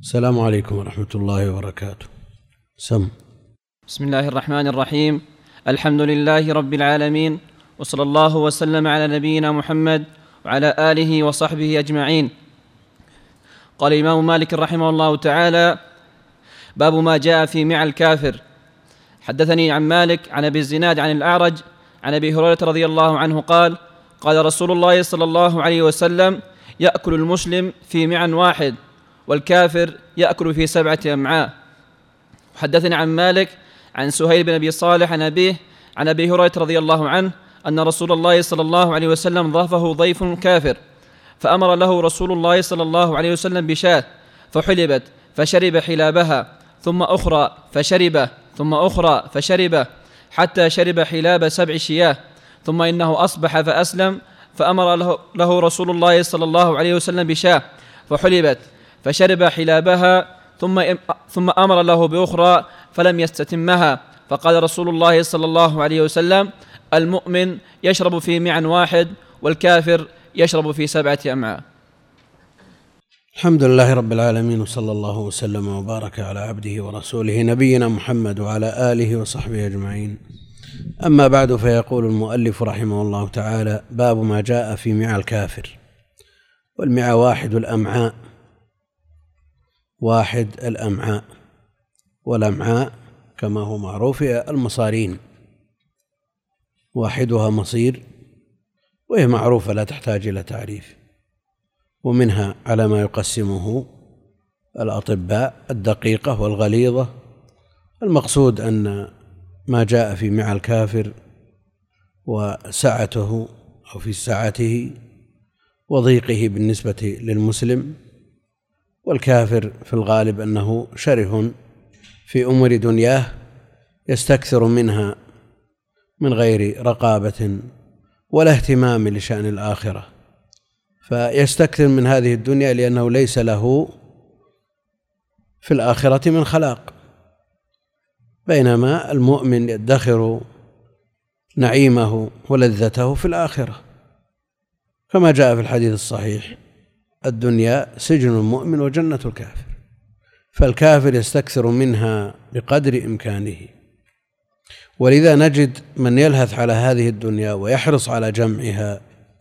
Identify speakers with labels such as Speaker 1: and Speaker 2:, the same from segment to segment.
Speaker 1: السلام عليكم ورحمة الله وبركاته.
Speaker 2: بسم الله الرحمن الرحيم. الحمد لله رب العالمين، وصلى الله وسلم على نبينا محمد وعلى آله وصحبه أجمعين. قال الإمام مالك رحمه الله تعالى: باب ما جاء في مع الكافر. حدثني عن مالك عن أبي الزناد عن الأعرج عن أبي هريرة رضي الله عنه قال: قال رسول الله صلى الله عليه وسلم: يأكل المسلم في معا واحد، والكافر يأكل في 7 أمعاء. وحدثني عن مالك عن سهيل بن أبي صالح عن أبيه عن أبي هريرة رضي الله عنه أن رسول الله صلى الله عليه وسلم ضافه ضيف كافر، فأمر له رسول الله صلى الله عليه وسلم بشاة فحلبت فشرب حلابها، ثم أخرى فشربه، ثم أخرى فشربه، حتى شرب حلاب 7 شياه. ثم إنه أصبح فأسلم، فأمر له رسول الله صلى الله عليه وسلم بشاة فحلبت فشرب حلابها، ثم أمر له بأخرى فلم يستتمها. فقال رسول الله صلى الله عليه وسلم: المؤمن يشرب في معا واحد، والكافر يشرب في 7 أمعاء.
Speaker 1: الحمد لله رب العالمين، وصلى الله وسلم وبارك على عبده ورسوله نبينا محمد وعلى آله وصحبه أجمعين. أما بعد، فيقول المؤلف رحمه الله تعالى: باب ما جاء في مع الكافر. والمع واحد الأمعاء، واحد الأمعاء، والأمعاء كما هو معروف المصارين، واحدها مصير، وهي معروفة لا تحتاج إلى تعريف. ومنها على ما يقسمه الأطباء الدقيقة والغليظة. المقصود أن ما جاء في مع الكافر وسعته أو في سعته وضيقه بالنسبة للمسلم، والكافر في الغالب أنه شره في أمور دنياه يستكثر منها من غير رقابة ولا اهتمام لشأن الآخرة، فيستكثر من هذه الدنيا لأنه ليس له في الآخرة من خلاق، بينما المؤمن يدخر نعيمه ولذته في الآخرة، كما جاء في الحديث الصحيح: الدنيا سجن المؤمن وجنة الكافر. فالكافر يستكثر منها بقدر إمكانه، ولذا نجد من يلهث على هذه الدنيا ويحرص على جمعها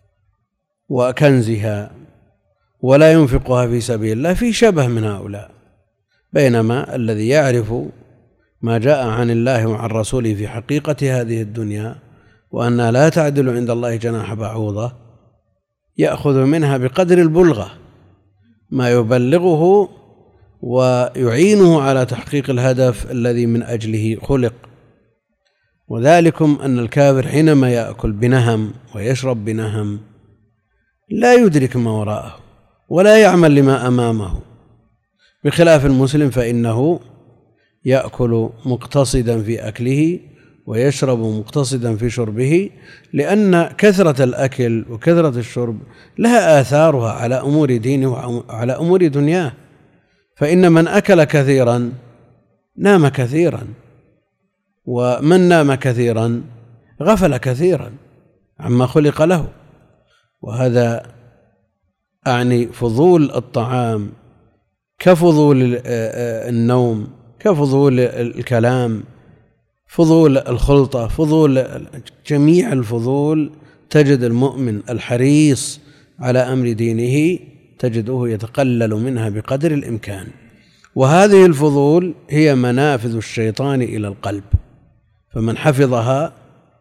Speaker 1: وكنزها ولا ينفقها في سبيل الله في شبه من هؤلاء، بينما الذي يعرف ما جاء عن الله وعن رسوله في حقيقة هذه الدنيا وأنها لا تعدل عند الله جناح بعوضة يأخذ منها بقدر البلغة ما يبلغه ويعينه على تحقيق الهدف الذي من أجله خلق. وذلكم أن الكافر حينما يأكل بنهم ويشرب بنهم لا يدرك ما وراءه ولا يعمل لما أمامه، بخلاف المسلم فإنه يأكل مقتصدا في أكله ويشرب مقتصدا في شربه، لأن كثرة الأكل وكثرة الشرب لها آثارها على أمور دينه وعلى أمور دنياه. فإن من أكل كثيرا نام كثيرا، ومن نام كثيرا غفل كثيرا عما خلق له. وهذا أعني فضول الطعام كفضول النوم، كفضول الكلام، فضول الخلطة، فضول جميع الفضول. تجد المؤمن الحريص على أمر دينه تجده يتقلل منها بقدر الإمكان، وهذه الفضول هي منافذ الشيطان إلى القلب، فمن حفظها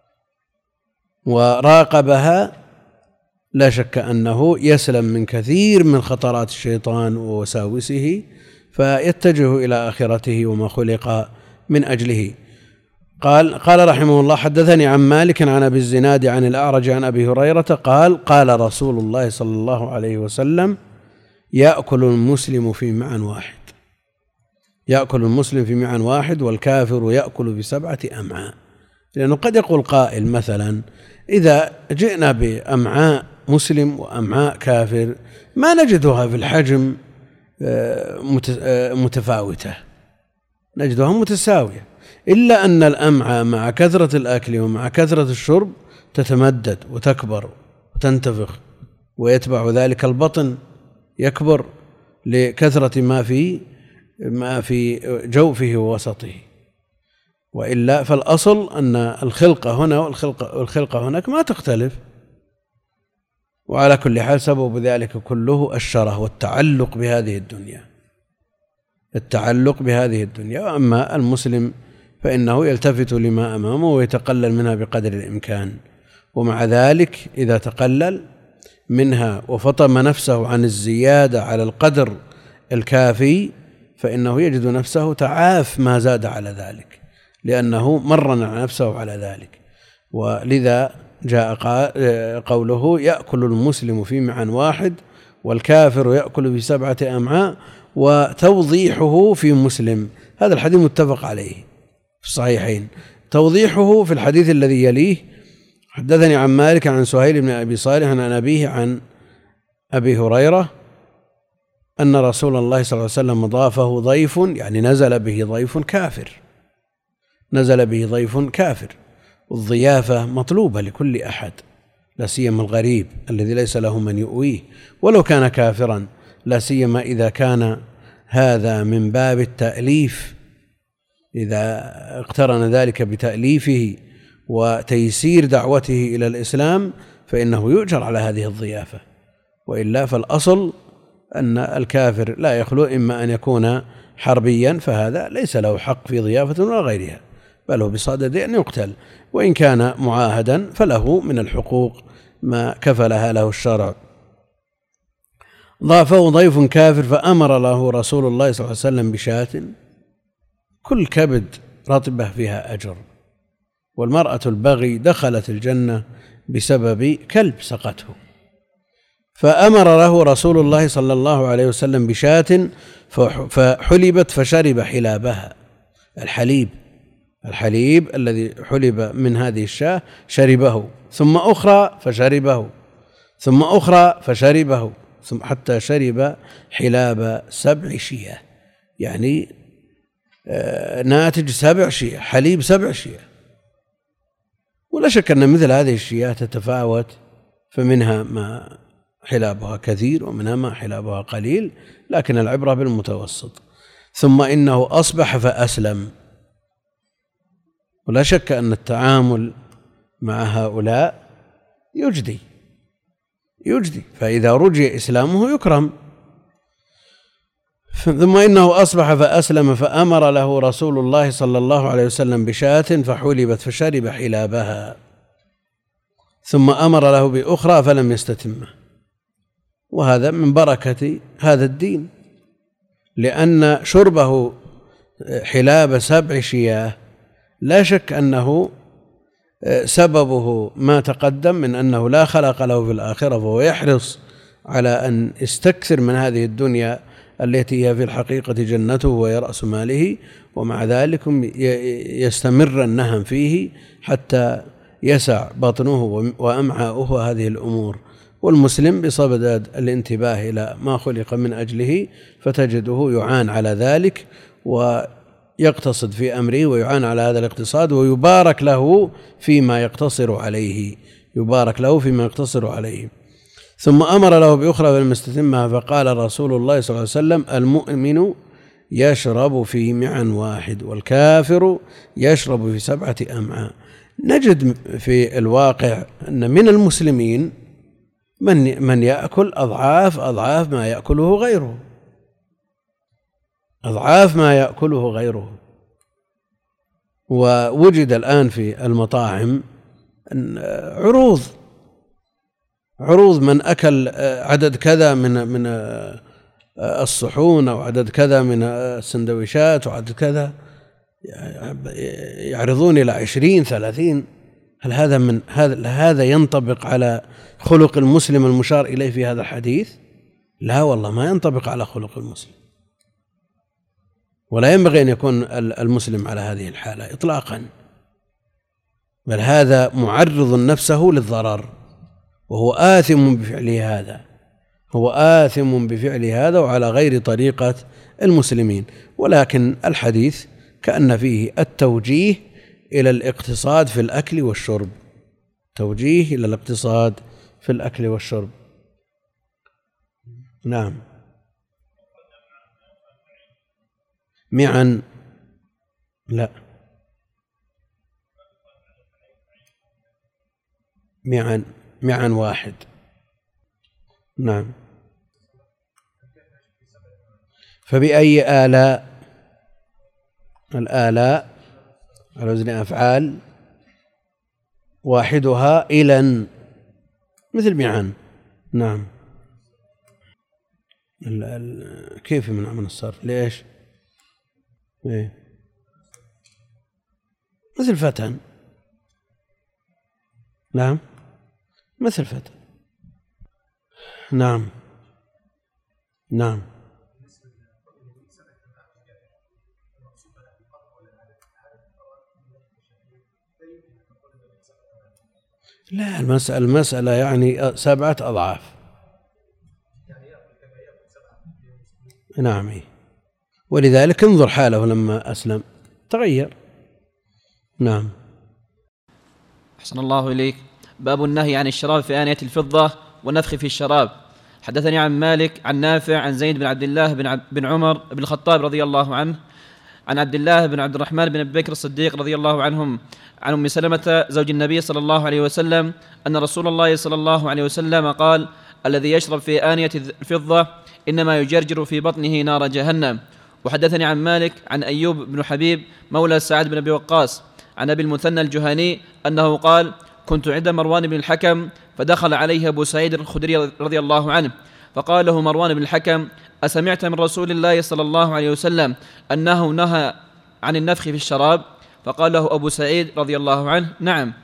Speaker 1: وراقبها لا شك أنه يسلم من كثير من خطرات الشيطان ووساوسه، فيتجه إلى آخرته وما خلق من أجله. قال رحمه الله: حدثني عن مالك عن أبي الزناد عن الأعرج عن أبي هريرة قال: قال رسول الله صلى الله عليه وسلم: يأكل المسلم في معا واحد. يأكل المسلم في معا واحد، والكافر يأكل في 7 أمعاء. لأنه قد يقول قائل مثلا: إذا جئنا بأمعاء مسلم وأمعاء كافر ما نجدها في الحجم متفاوتة، نجدها متساوية، إلا أن الأمعاء مع كثرة الأكل ومع كثرة الشرب تتمدد وتكبر وتنتفخ، ويتبع ذلك البطن يكبر، لكثرة ما في جوفه ووسطه. وإلا فالأصل أن الخلقة هنا والخلقة هناك ما تختلف. وعلى كل حال سبب ذلك كله الشره والتعلق بهذه الدنيا. وأما المسلم فإنه يلتفت لما أمامه ويتقلل منها بقدر الإمكان، ومع ذلك إذا تقلل منها وفطم نفسه عن الزيادة على القدر الكافي فإنه يجد نفسه تعاف ما زاد على ذلك، لأنه مرن نفسه على ذلك. ولذا جاء قوله: يأكل المسلم في معن واحد والكافر يأكل في 7 أمعاء. وتوضيحه في مسلم، هذا الحديث متفق عليه في الصحيحين. توضيحه في الحديث الذي يليه: حدثني عن مالك عن سهيل بن أبي صالح عن أبيه عن أبي هريرة أن رسول الله صلى الله عليه وسلم ضافه ضيف، يعني نزل به ضيف كافر. والضيافة مطلوبة لكل أحد، لا سيما الغريب الذي ليس له من يؤويه ولو كان كافرا، لا سيما إذا كان هذا من باب التأليف، إذا اقترن ذلك بتأليفه وتيسير دعوته إلى الإسلام فإنه يؤجر على هذه الضيافة. وإلا فالأصل أن الكافر لا يخلو إما أن يكون حربيا فهذا ليس له حق في ضيافة ولا غيرها، بل هو بصدد أن يقتل، وإن كان معاهدا فله من الحقوق ما كفلها له الشرع. ضافه ضيف كافر فأمر له رسول الله صلى الله عليه وسلم بشاة كل كبد رطبة فيها أجر. والمرأة البغي دخلت الجنة بسبب كلب سقته، فأمر له رسول الله صلى الله عليه وسلم بشاة فحلبت فشرب حلابها. الحليب الذي حلب من هذه الشاة شربه، ثم أخرى فشربه، ثم أخرى فشربه، ثم حتى شرب حلاب 7 شياه، يعني ناتج 7 شياه، حليب 7 شياه. ولا شك أن مثل هذه الشياه تتفاوت، فمنها ما حلابها كثير ومنها ما حلابها قليل، لكن العبرة بالمتوسط. ثم إنه أصبح فأسلم. ولا شك أن التعامل مع هؤلاء يجدي، فإذا رجي إسلامه يكرم. ثم إنه أصبح فأسلم فأمر له رسول الله صلى الله عليه وسلم بشاة فحلبت فشرب حلابها، ثم أمر له بأخرى فلم يستتمه. وهذا من بركة هذا الدين، لأن شربه حلاب 7 شياه لا شك أنه سببه ما تقدم من أنه لا خلق له في الآخرة، فهو يحرص على أن يستكثر من هذه الدنيا التي هي في الحقيقة جنته وهي رأس ماله، ومع ذلك يستمر النهم فيه حتى يسع بطنه وأمعاؤه هذه الأمور. والمسلم بصدد الانتباه إلى ما خلق من أجله فتجده يعان على ذلك ويقتصد في أمره ويعان على هذا الاقتصاد، ويبارك له فيما يقتصر عليه. ثم أمر له بأخرى فلم يستتمها، فقال رسول الله صلى الله عليه وسلم: المؤمن يشرب في معن واحد والكافر يشرب في 7 أمعاء. نجد في الواقع أن من المسلمين من يأكل أضعاف ما يأكله غيره، ووجد الآن في المطاعم عروض من أكل عدد كذا من الصحون أو عدد كذا من السندويشات وعدد كذا، يعرضون إلى 20-30. هل هذا ينطبق على خلق المسلم المشار إليه في هذا الحديث؟ لا والله، ما ينطبق على خلق المسلم، ولا ينبغي أن يكون المسلم على هذه الحالة إطلاقا، بل هذا معرض نفسه للضرر، وهو آثم بفعله هذا وعلى غير طريقة المسلمين. ولكن الحديث كأن فيه التوجيه إلى الاقتصاد في الأكل والشرب. نعم. معا لا، معا واحد. نعم. فبأي آلاء؟ الآلاء على وزن أفعال، واحدها إلى مثل معا. نعم. كيف يمنع من الصرف؟ ليش؟ إيه؟ مثل فتى. نعم، مثل فتى. نعم. نعم. لا، المسألة يعني 7 أضعاف. نعم. ولذلك انظر حاله لما أسلم تغير. نعم.
Speaker 2: أحسن الله إليك. باب النهي عن الشراب في آنية الفضة والنفخ في الشراب. حدثني عن مالك عن نافع عن زيد بن عبد الله بن عمر بن الخطاب رضي الله عنه عن عبد الله بن عبد الرحمن بن أبي بكر الصديق رضي الله عنهم عن أم سلمة زوج النبي صلى الله عليه وسلم أن رسول الله صلى الله عليه وسلم قال: الذي يشرب في آنية الفضة إنما يجرجر في بطنه نار جهنم. وحدثني عن مالك عن أيوب بن حبيب مولى سعد بن أبي وقاص عن أبي المثنى الجهني أنه قال: كنت عند مروان بن الحكم فدخل عليه أبو سعيد الخدري رضي الله عنه فقال له مروان بن الحكم: أسمعت من رسول الله صلى الله عليه وسلم أنه نهى عن النفخ في الشراب؟ فقال له أبو سعيد رضي الله عنه: نعم.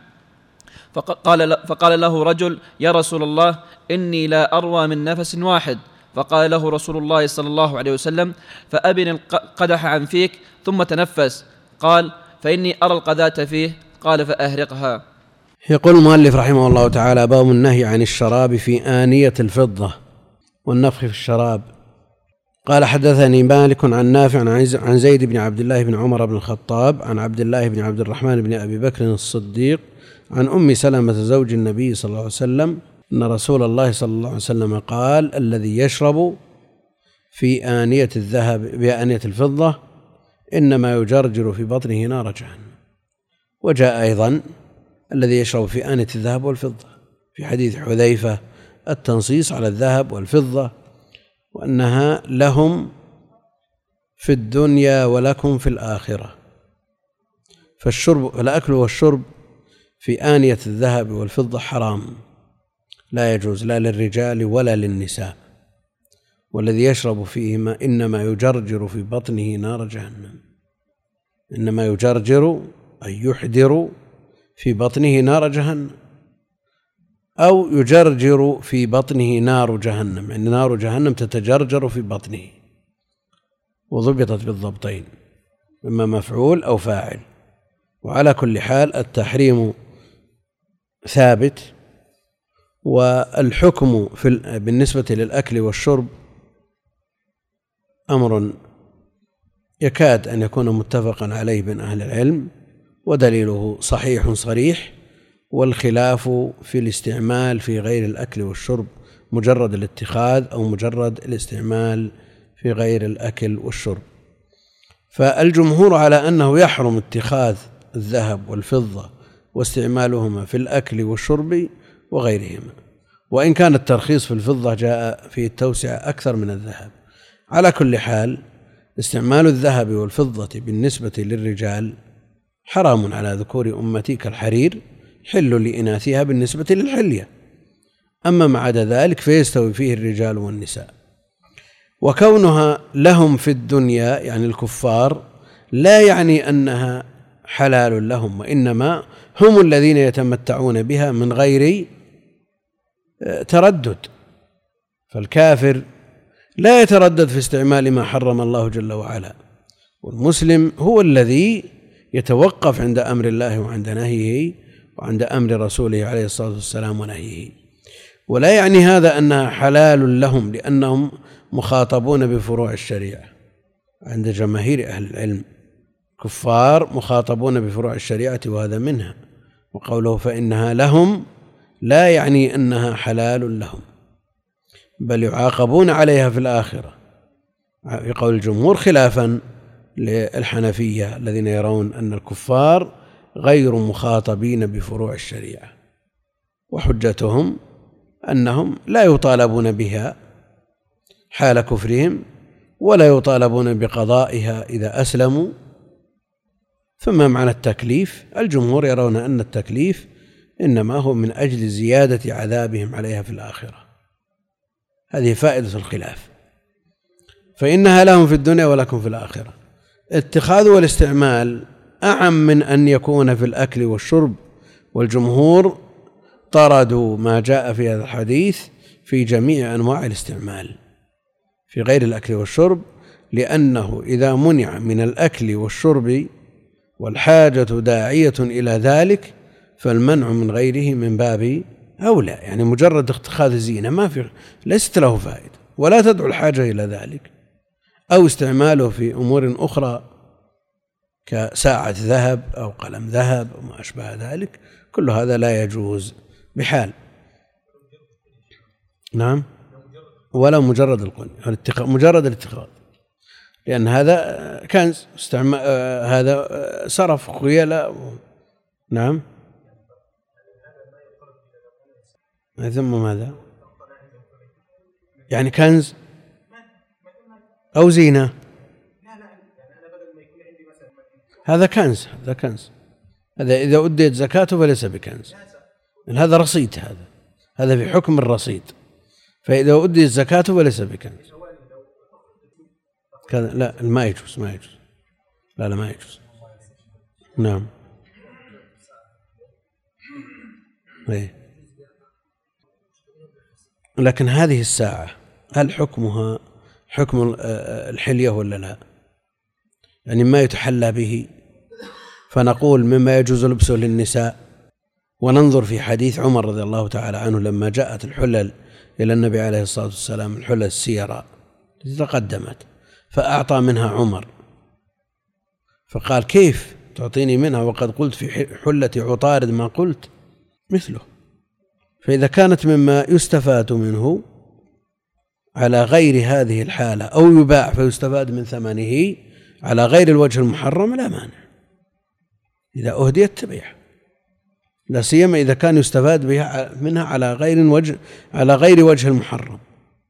Speaker 2: فقال له رجل: يا رسول الله، إني لا أروى من نفس واحد. فقال له رسول الله صلى الله عليه وسلم: فأبن القدح عن فيك ثم تنفس. قال: فإني أرى القذاة فيه. قال: فأهرقها.
Speaker 1: يقول المؤلف رحمه الله تعالى: باب النهي عن الشراب في آنية الفضة والنفخ في الشراب. قال: حدثني مالك عن نافع عن زيد بن عبد الله بن عمر بن الخطاب عن عبد الله بن عبد الرحمن بن أبي بكر الصديق عن أم سلمة زوج النبي صلى الله عليه وسلم أن رسول الله صلى الله عليه وسلم قال: الذي يشرب في آنية الذهب بآنية الفضة إنما يجرجر في بطنه نار جهنم. وجاء أيضا الذي يشرب في آنية الذهب والفضة في حديث حذيفة التنصيص على الذهب والفضة وأنها لهم في الدنيا ولكم في الآخرة. فالأكل والشرب في آنية الذهب والفضة حرام، لا يجوز لا للرجال ولا للنساء. والذي يشرب فيهما إنما يجرجر في بطنه نار جهنم. إنما يجرجر أي يحدر في بطنه نار جهنم، أو يجرجر في بطنه نار جهنم، يعني نار جهنم تتجرجر في بطنه، وضبطت بالضبطين إما مفعول أو فاعل. وعلى كل حال التحريم ثابت، والحكم بالنسبة للأكل والشرب أمر يكاد أن يكون متفقا عليه بين أهل العلم، ودليله صحيح صريح. والخلاف في الاستعمال في غير الأكل والشرب، مجرد الاتخاذ أو مجرد الاستعمال في غير الأكل والشرب. فالجمهور على أنه يحرم اتخاذ الذهب والفضة واستعمالهما في الأكل والشرب وغيرهما، وإن كان الترخيص في الفضة جاء فيه التوسعة أكثر من الذهب. على كل حال استعمال الذهب والفضة بالنسبة للرجال حرام على ذكور أمتي كالحرير، حل لإناثها بالنسبة للحلية. أما ما عدا ذلك فيستوي فيه الرجال والنساء. وكونها لهم في الدنيا يعني الكفار لا يعني أنها حلال لهم، وإنما هم الذين يتمتعون بها من غير تردد. فالكافر لا يتردد في استعمال ما حرم الله جل وعلا، والمسلم هو الذي يتوقف عند أمر الله وعند نهيه وعند أمر رسوله عليه الصلاة والسلام ونهيه. ولا يعني هذا أنها حلال لهم لأنهم مخاطبون بفروع الشريعة. عند جماهير أهل العلم كفار مخاطبون بفروع الشريعة وهذا منها. وقوله فإنها لهم لا يعني أنها حلال لهم، بل يعاقبون عليها في الآخرة في قول الجمهور، خلافا للحنفية الذين يرون أن الكفار غير مخاطبين بفروع الشريعة، وحجتهم أنهم لا يطالبون بها حال كفرهم ولا يطالبون بقضائها إذا أسلموا. ثم معنى التكليف، الجمهور يرون أن التكليف إنما هو من أجل زيادة عذابهم عليها في الآخرة. هذه فائدة الخلاف، فإنها لهم في الدنيا ولكم في الآخرة. اتخاذ والاستعمال أعم من أن يكون في الأكل والشرب، والجمهور طردوا ما جاء في هذا الحديث في جميع أنواع الاستعمال في غير الأكل والشرب، لأنه إذا منع من الأكل والشرب والحاجة داعية إلى ذلك فالمنع من غيره من باب أولى. يعني مجرد اتخاذ زينة ما في، ليست له فائدة ولا تدعو الحاجة إلى ذلك، أو استعماله في أمور أخرى كساعة ذهب أو قلم ذهب أو ما أشبه ذلك، كل هذا لا يجوز بحال. نعم، ولا مجرد القني، مجرد الاتخاذ، لأن هذا كنز هذا صرف خيلاء. نعم، ثم ماذا؟ يعني كنز أو زينة، هذا كنز، هذا كنز، هذا إذا أديت زكاته فليس بكنز، هذا رصيد، هذا في حكم الرصيد، فإذا أديت زكاته فليس بكنز. لا، ما يجوز، ما يجوز، لا ما يجوز. نعم. لكن هذه الساعة هل حكمها حكم الحلية ولا لا؟ يعني ما يتحلى به، فنقول مما يجوز لبسه للنساء، وننظر في حديث عمر رضي الله تعالى عنه لما جاءت الحلل إلى النبي عليه الصلاة والسلام، الحلل السيراء التي تقدمت، فأعطى منها عمر، فقال كيف تعطيني منها وقد قلت في حلة عطارد ما قلت مثله. فإذا كانت مما يستفاد منه على غير هذه الحالة أو يباع فيستفاد من ثمنه على غير الوجه المحرم لا مانع، إذا أهديت تبيع، لا سيما إذا كان يستفاد بها منها على غير وجه المحرم.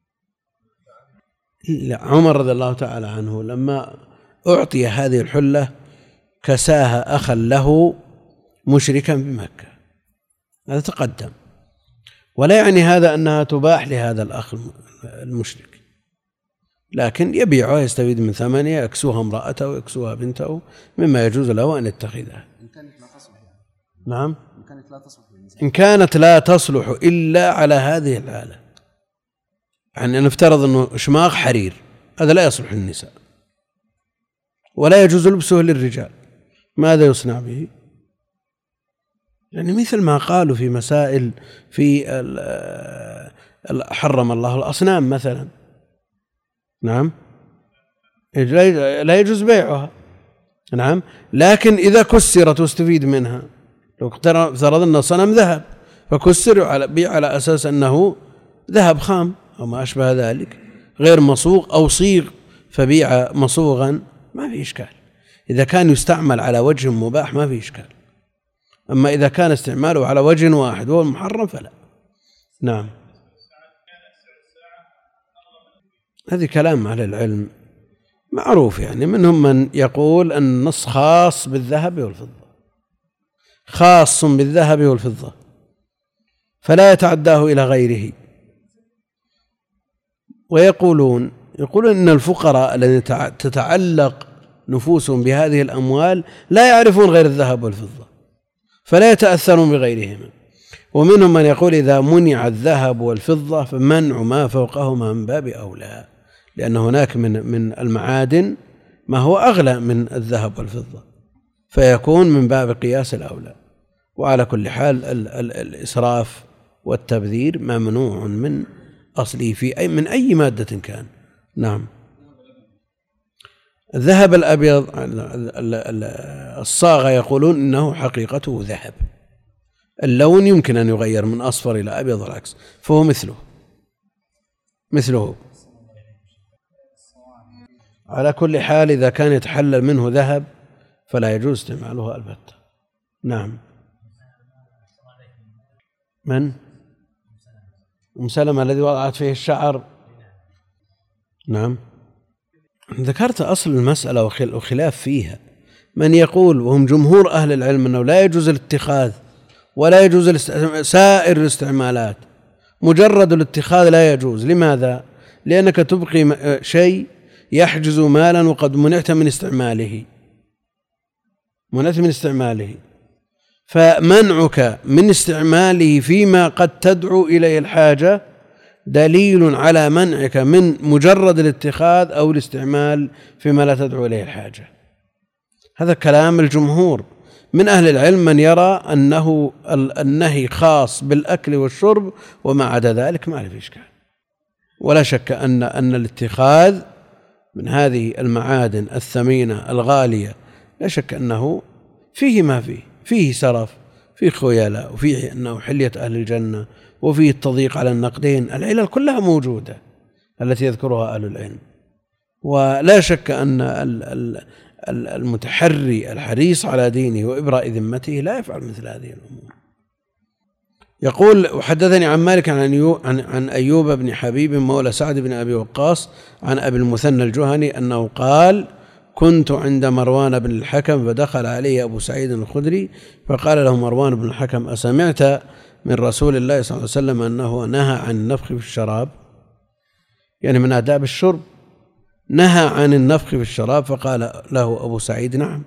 Speaker 1: عمر رضي الله تعالى عنه لما أعطي هذه الحلة كساها أخا له مشركا بمكة، هذا تقدم، ولا يعني هذا أنها تباح لهذا الأخ المشرك، لكن يبيعها يستفيد من ثمنها، يكسوها امرأته ويكسوها بنته، مما يجوز له أن يتخذها.
Speaker 3: إن كانت لا تصلح.
Speaker 1: نعم،
Speaker 3: إن كانت
Speaker 1: لا تصلح إلا على هذه الحالة. يعني نفترض أنه شماغ حرير، هذا لا يصلح للنساء ولا يجوز لبسه للرجال، ماذا يصنع به؟ يعني مثل ما قالوا في مسائل في حرم الله الأصنام مثلا، نعم، لا يجوز بيعها، نعم، لكن إذا كسرت واستفيد منها، لو افترضنا صنم ذهب فكسر بيع على أساس أنه ذهب خام أو ما أشبه ذلك غير مصوغ، أو صيغ فبيع مصوغا، ما في إشكال. إذا كان يستعمل على وجه مباح ما في إشكال، أما إذا كان استعماله على وجه واحد وهو المحرم فلا. نعم، هذه كلام أهل العلم معروف، يعني منهم من يقول أن النص خاص بالذهب والفضة، خاص بالذهب والفضة فلا يتعداه إلى غيره، ويقولون إن الفقراء الذين تتعلق نفوسهم بهذه الأموال لا يعرفون غير الذهب والفضة فلا يتأثرون بغيرهما. ومنهم من يقول إذا منع الذهب والفضة فمنع ما فوقهما من باب أولى، لأن هناك من المعادن ما هو أغلى من الذهب والفضة، فيكون من باب قياس الأولى. وعلى كل حال الإسراف والتبذير ممنوع من أصله من أي مادة كان. نعم، الذهب الأبيض الصاغة يقولون إنه حقيقته ذهب، اللون يمكن أن يغير من أصفر إلى أبيض والعكس، فهو مثله. على كل حال إذا كان يتحلل منه ذهب فلا يجوز استعماله البتة. نعم. من؟ أم سلمة الذي وضعت فيه الشعر. نعم. ذكرت أصل المسألة وخلاف فيها. من يقول وهم جمهور أهل العلم أنه لا يجوز الاتخاذ ولا يجوز سائر الاستعمالات، مجرد الاتخاذ لا يجوز. لماذا؟ لأنك تبقي شيء يحجز مالا وقد منعت من استعماله، فمنعك من استعماله فيما قد تدعو إليه الحاجة دليل على منعك من مجرد الاتخاذ أو الاستعمال فيما لا تدعو إليه الحاجة. هذا كلام الجمهور. من أهل العلم من يرى أنه النهي خاص بالأكل والشرب وما عدا ذلك ما في إشكال. ولا شك أن الاتخاذ من هذه المعادن الثمينة الغالية لا شك أنه فيه ما فيه سرف، فيه خيلاء، وفيه أنه حلية أهل الجنة، وفيه التضييق على النقدين. العلل كلها موجودة التي يذكرها أهل العلم. ولا شك أن المتحري الحريص على دينه وإبراء ذمته لا يفعل مثل هذه الأمور. يقول: وحدثني عن مالك عن أيوب بن حبيب مولى سعد بن أبي وقاص عن أبي المثنى الجهني أنه قال: كنت عند مروان بن الحكم فدخل عليه أبو سعيد الخدري فقال له مروان بن الحكم: أسمعت من رسول الله صلى الله عليه وسلم أنه نهى عن النفخ في الشراب؟ يعني من آداب الشرب نهى عن النفخ في الشراب. فقال له أبو سعيد: نعم،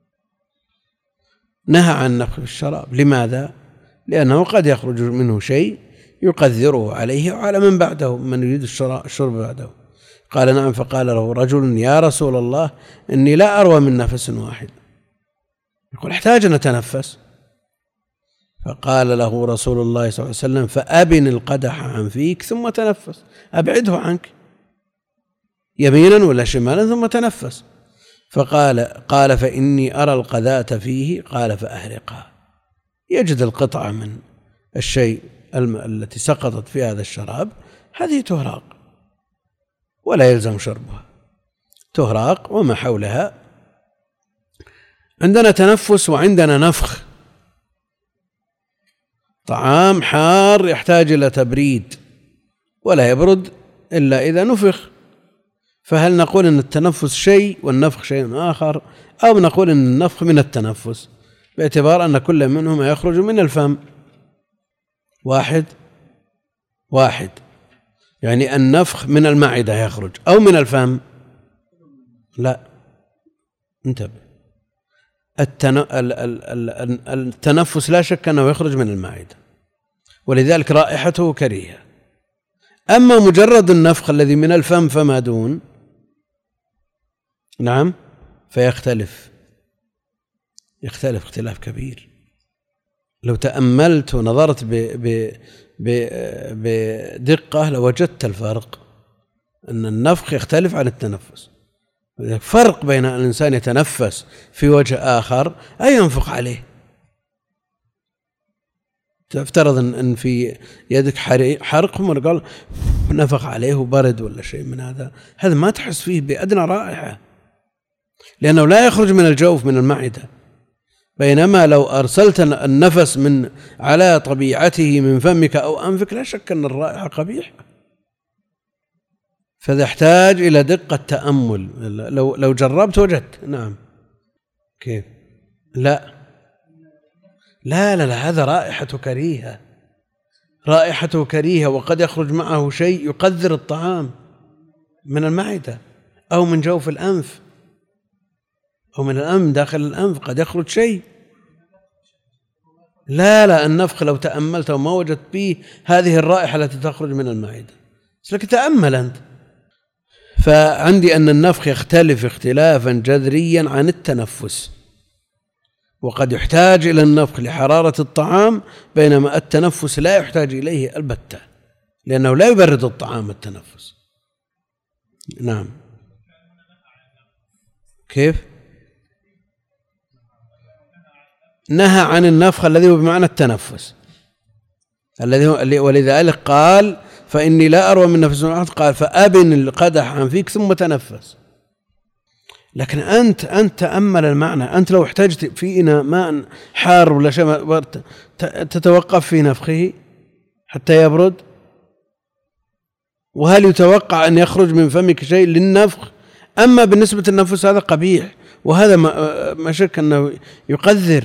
Speaker 1: نهى عن النفخ في الشراب. لماذا؟ لأنه قد يخرج منه شيء يقذره عليه وعلى من بعده، من يريد الشرب بعده. قال: نعم. فقال له رجل: يا رسول الله، إني لا أروى من نفس واحد. يقول: احتاج أن أتنفس. فقال له رسول الله صلى الله عليه وسلم: فأبن القدح عن فيك ثم تنفس، أبعده عنك يمينا ولا شمالا ثم تنفس. قال: فإني أرى القذاة فيه. قال: فأهرقها. يجد القطعة من الشيء التي سقطت في هذا الشراب، هذه تهراق ولا يلزم شربها، تهراق وما حولها. عندنا تنفس وعندنا نفخ. طعام حار يحتاج إلى تبريد ولا يبرد إلا إذا نفخ، فهل نقول أن التنفس شيء والنفخ شيء آخر، أو نقول أن النفخ من التنفس باعتبار أن كل منهما يخرج من الفم؟ واحد، يعني النفخ من المعدة يخرج أو من الفم؟ لا، انتبه. التنفس لا شك أنه يخرج من المعدة، ولذلك رائحته كريهة. أما مجرد النفخ الذي من الفم فما دون، نعم، فيختلف اختلاف كبير. لو تأملت ونظرت بدقة لوجدت الفرق، أن النفخ يختلف عن التنفس. فرق بين أن الإنسان يتنفس في وجه آخر أي ينفخ عليه. تفترض أن في يدك حرق وقال نفخ عليه وبرد ولا شيء من هذا ما تحس فيه بأدنى رائحة، لأنه لا يخرج من الجوف من المعدة. بينما لو أرسلت النفس من على طبيعته من فمك أو أنفك لا شك أن الرائحة قبيحة. فإذا احتاج إلى دقة تأمل. لو جربت وجدت. نعم. كيف؟ لا هذا رائحته كريهة وقد يخرج معه شيء يقذر الطعام من المعدة أو من جوف الأنف أو من الأنف داخل الأنف قد يخرج شيء. لا النفخ لو تأملت وما وجدت فيه هذه الرائحة التي تخرج من المعدة، لكن تأمل أنت. فعندي أن النفخ يختلف اختلافا جذريا عن التنفس، وقد يحتاج إلى النفخ لحرارة الطعام، بينما التنفس لا يحتاج إليه البتة، لأنه لا يبرد الطعام التنفس. نعم. كيف؟ نهى عن النفخ الذي هو بمعنى التنفس، ولذلك قال: فإني لا أروى من نفس واحد. قال: فأبن القدح عن فيك ثم تنفس. لكن أنت تأمل المعنى. أنت لو احتجت في إناء ماء حار ولا شيء تتوقف في نفخه حتى يبرد؟ وهل يتوقع أن يخرج من فمك شيء للنفخ؟ أما بالنسبة للنفس هذا قبيح، وهذا ما شك أنه يقذر.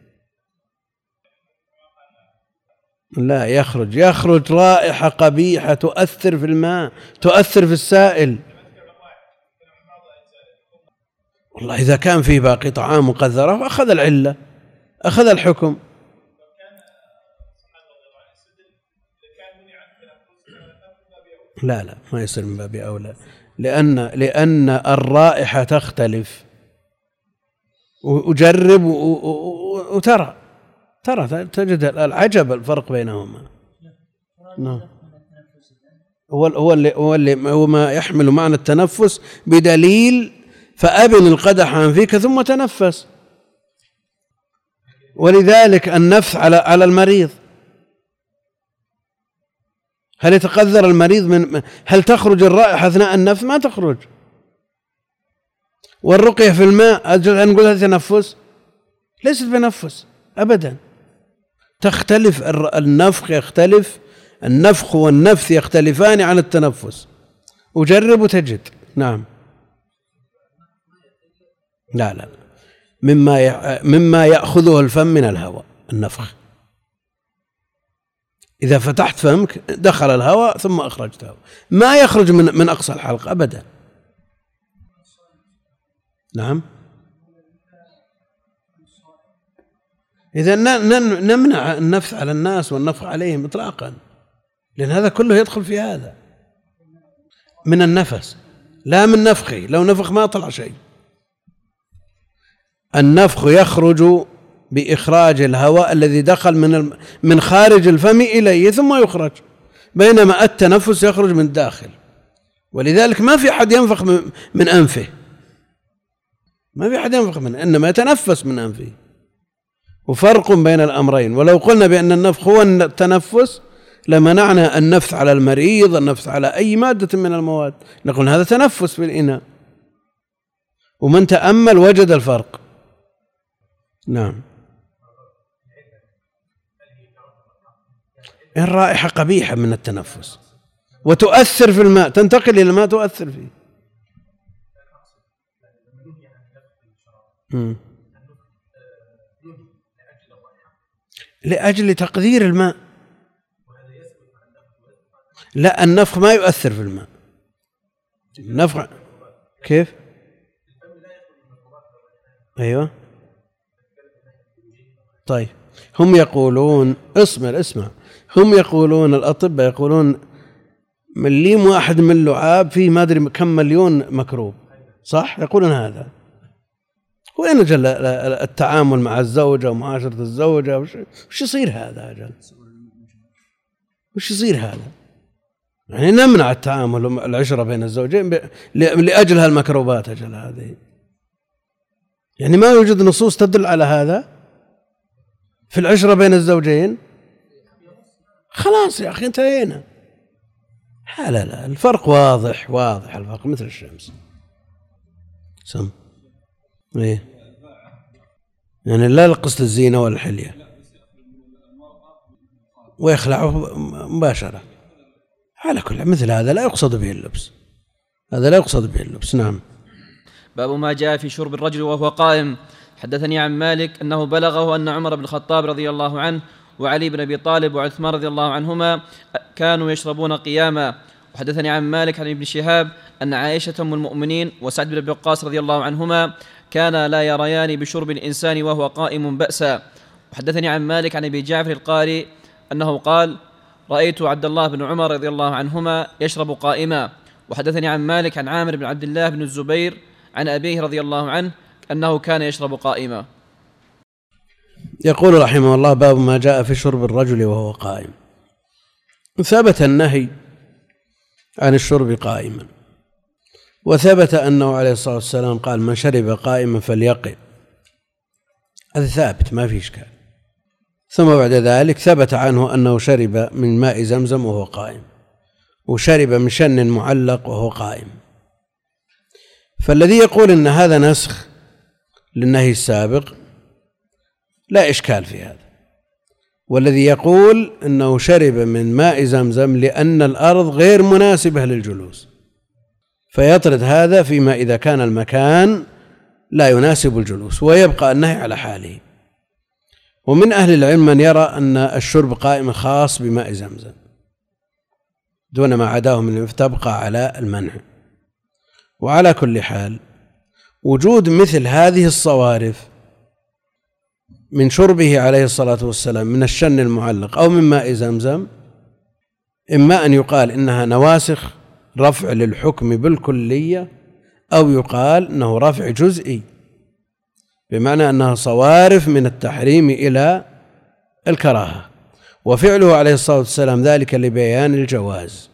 Speaker 1: لا، يخرج رائحة قبيحة تؤثر في الماء، تؤثر في السائل. والله إذا كان فيه باقي طعام مقذرة أخذ العلة، أخذ الحكم. لا ما يصير من باب أولى، لأن الرائحة تختلف. وجرب وترى تجد العجب الفرق بينهما. نعم، هو ما يحمل معنى التنفس بدليل فأبن القدح عن فيك ثم تنفس. ولذلك النفث على المريض، هل يتقذر المريض هل تخرج الرائحة أثناء النفث؟ ما تخرج. والرقية في الماء نقول هذا تنفس؟ ليست بنفس أبدا. تختلف النفخ، يختلف النفخ والنفث يختلفان عن التنفس. وجرب وتجد. نعم. لا مما يأخذه الفم من الهواء النفخ. إذا فتحت فمك دخل الهواء ثم أخرجته، ما يخرج من أقصى الحلق أبدا. نعم. إذا نمنع النفث على الناس والنفخ عليهم إطلاقا، لأن هذا كله يدخل في هذا من النفس، لا من نفخه. لو نفخ ما طلع شيء. النفخ يخرج بإخراج الهواء الذي دخل من خارج الفم إليه ثم يخرج، بينما التنفس يخرج من الداخل. ولذلك ما في أحد ينفخ من أنفه، ما في أحد ينفخ منه، إنما يتنفس من أنفه. وفرق بين الأمرين. ولو قلنا بأن النفخ هو التنفس لمنعنا النفث على المريض، النفث على أي مادة من المواد، نقول هذا تنفس في الإناء. ومن تأمل وجد الفرق. نعم. الرائحة قبيحة من التنفس وتؤثر في الماء، تنتقل إلى الماء تؤثر فيه. لأجل تقدير الماء. لا، النفخ ما يؤثر في الماء. النفخ كيف؟ أيوة. طيب، هم يقولون اسمع هم يقولون الأطباء يقولون مليم واحد من اللعاب فيه ما أدري كم مليون مكروب، صح؟ يقولون هذا. وين جل التعامل مع الزوجة ومعاشرة الزوجة؟ وش يصير هذا أجل؟ وش يصير هذا؟ يعني نمنع التعامل العشرة بين الزوجين لأجل هالمكروبات أجل هذه. يعني ما يوجد نصوص تدل على هذا في العشرة بين الزوجين. خلاص يا أخي انتهينا. لا الفرق واضح الفرق مثل الشمس. سم ايه، يعني لا القصد الزينة ولا الحلية، ويخلعه مباشرة. على كل مثل هذا لا يقصد به اللبس، هذا لا يقصد به اللبس. نعم.
Speaker 2: باب ما جاء في شرب الرجل وهو قائم. حدثني عن مالك أنه بلغه أن عمر بن الخطاب رضي الله عنه وعلي بن أبي طالب وعثمان رضي الله عنهما كانوا يشربون قياما. وحدثني عن مالك عن ابن شهاب أن عائشة أم المؤمنين وسعد بن أبي وقاص رضي الله عنهما كانا لا يريان بشرب الإنسان وهو قائم بأسا. وحدثني عن مالك عن أبي جعفر القاري أنه قال: رأيت عبد الله بن عمر رضي الله عنهما يشرب قائما. وحدثني عن مالك عن عامر بن عبد الله بن الزبير عن أبيه رضي الله عنه أنه كان يشرب قائما.
Speaker 1: يقول رحمه الله: باب ما جاء في شرب الرجل وهو قائم. ثبت النهي عن الشرب قائما، وثبت أنه عليه الصلاة والسلام قال: من شرب قائما فليقع. هذا ثابت ما في إشكال. ثم بعد ذلك ثبت عنه أنه شرب من ماء زمزم وهو قائم، وشرب من شن معلق وهو قائم. فالذي يقول إن هذا نسخ للنهي السابق لا إشكال في هذا، والذي يقول إنه شرب من ماء زمزم لأن الأرض غير مناسبة للجلوس، فيطرد هذا فيما إذا كان المكان لا يناسب الجلوس ويبقى النهي على حاله. ومن أهل العلم من يرى أن الشرب قائم خاص بماء زمزم دون ما عداه من تبقى على المنع. وعلى كل حال وجود مثل هذه الصوارف من شربه عليه الصلاة والسلام من الشن المعلق أو من ماء زمزم إما أن يقال إنها نواسخ رفع للحكم بالكلية، أو يقال إنه رفع جزئي بمعنى أنها صوارف من التحريم إلى الكراهة، وفعله عليه الصلاة والسلام ذلك لبيان الجواز.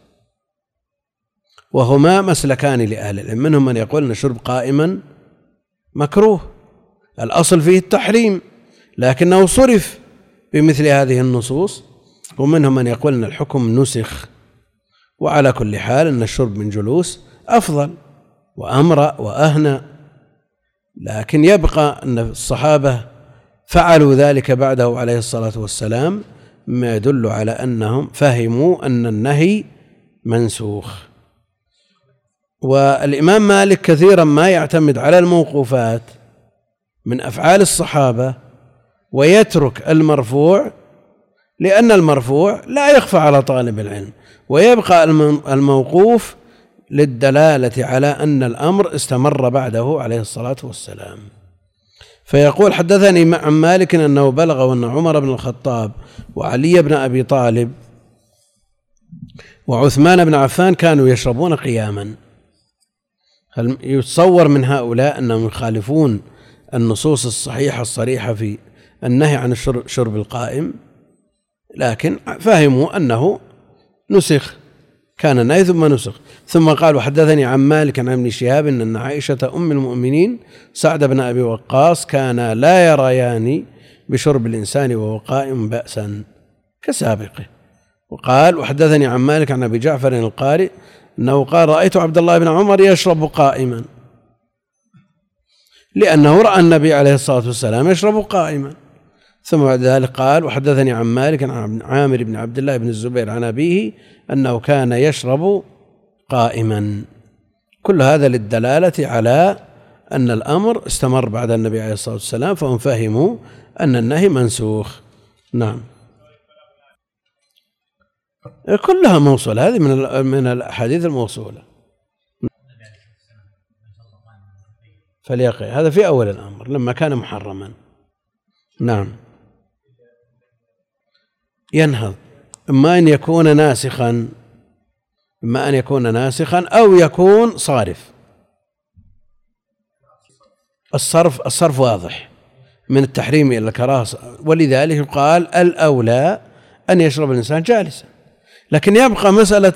Speaker 1: وهما مسلكان لأهل العلم، منهم من يقول أن الشرب قائما مكروه الأصل فيه التحريم لكنه صرف بمثل هذه النصوص، ومنهم من يقول أن الحكم نسخ. وعلى كل حال أن الشرب من جلوس أفضل وأمرأ وأهنى، لكن يبقى أن الصحابة فعلوا ذلك بعده عليه الصلاة والسلام ما يدل على أنهم فهموا أن النهي منسوخ. والإمام مالك كثيرا ما يعتمد على الموقوفات من أفعال الصحابة ويترك المرفوع، لأن المرفوع لا يخفى على طالب العلم، ويبقى الموقوف للدلالة على أن الأمر استمر بعده عليه الصلاة والسلام. فيقول حدثني عن مالك أنه بلغ أن عمر بن الخطاب وعلي بن أبي طالب وعثمان بن عفان كانوا يشربون قياما. هل يتصور من هؤلاء أنهم يخالفون النصوص الصحيحة الصريحة في النهي عن شرب القائم؟ لكن فهموا أنه نسخ، كان النهي ثم نسخ. ثم قال وحدثني عن مالك عن ابن شهاب أن عائشة أم المؤمنين سعد بن أبي وقاص كان لا يريان بشرب الإنسان وهو قائم بأسا كسابقه. وقال وحدثني عن مالك عن أبي جعفر القارئ أنه قال رأيت عبد الله بن عمر يشرب قائما، لأنه رأى النبي عليه الصلاة والسلام يشرب قائما. ثم بعد ذلك قال وحدثني عن مالك عن عامر بن عبد الله بن الزبير عن أبيه أنه كان يشرب قائما. كل هذا للدلالة على أن الأمر استمر بعد النبي عليه الصلاة والسلام، فهم فهموا أن النهي منسوخ. نعم، كلها موصولة، هذه من الأحاديث الموصولة. فليقع هذا في أول الأمر لما كان محرما. نعم، ينهض إما أن يكون ناسخا، إما أن يكون ناسخا أو يكون صارف. الصرف واضح من التحريم إلى الكراهة، ولذلك يقال الأولى أن يشرب الإنسان جالسا. لكن يبقى مسألة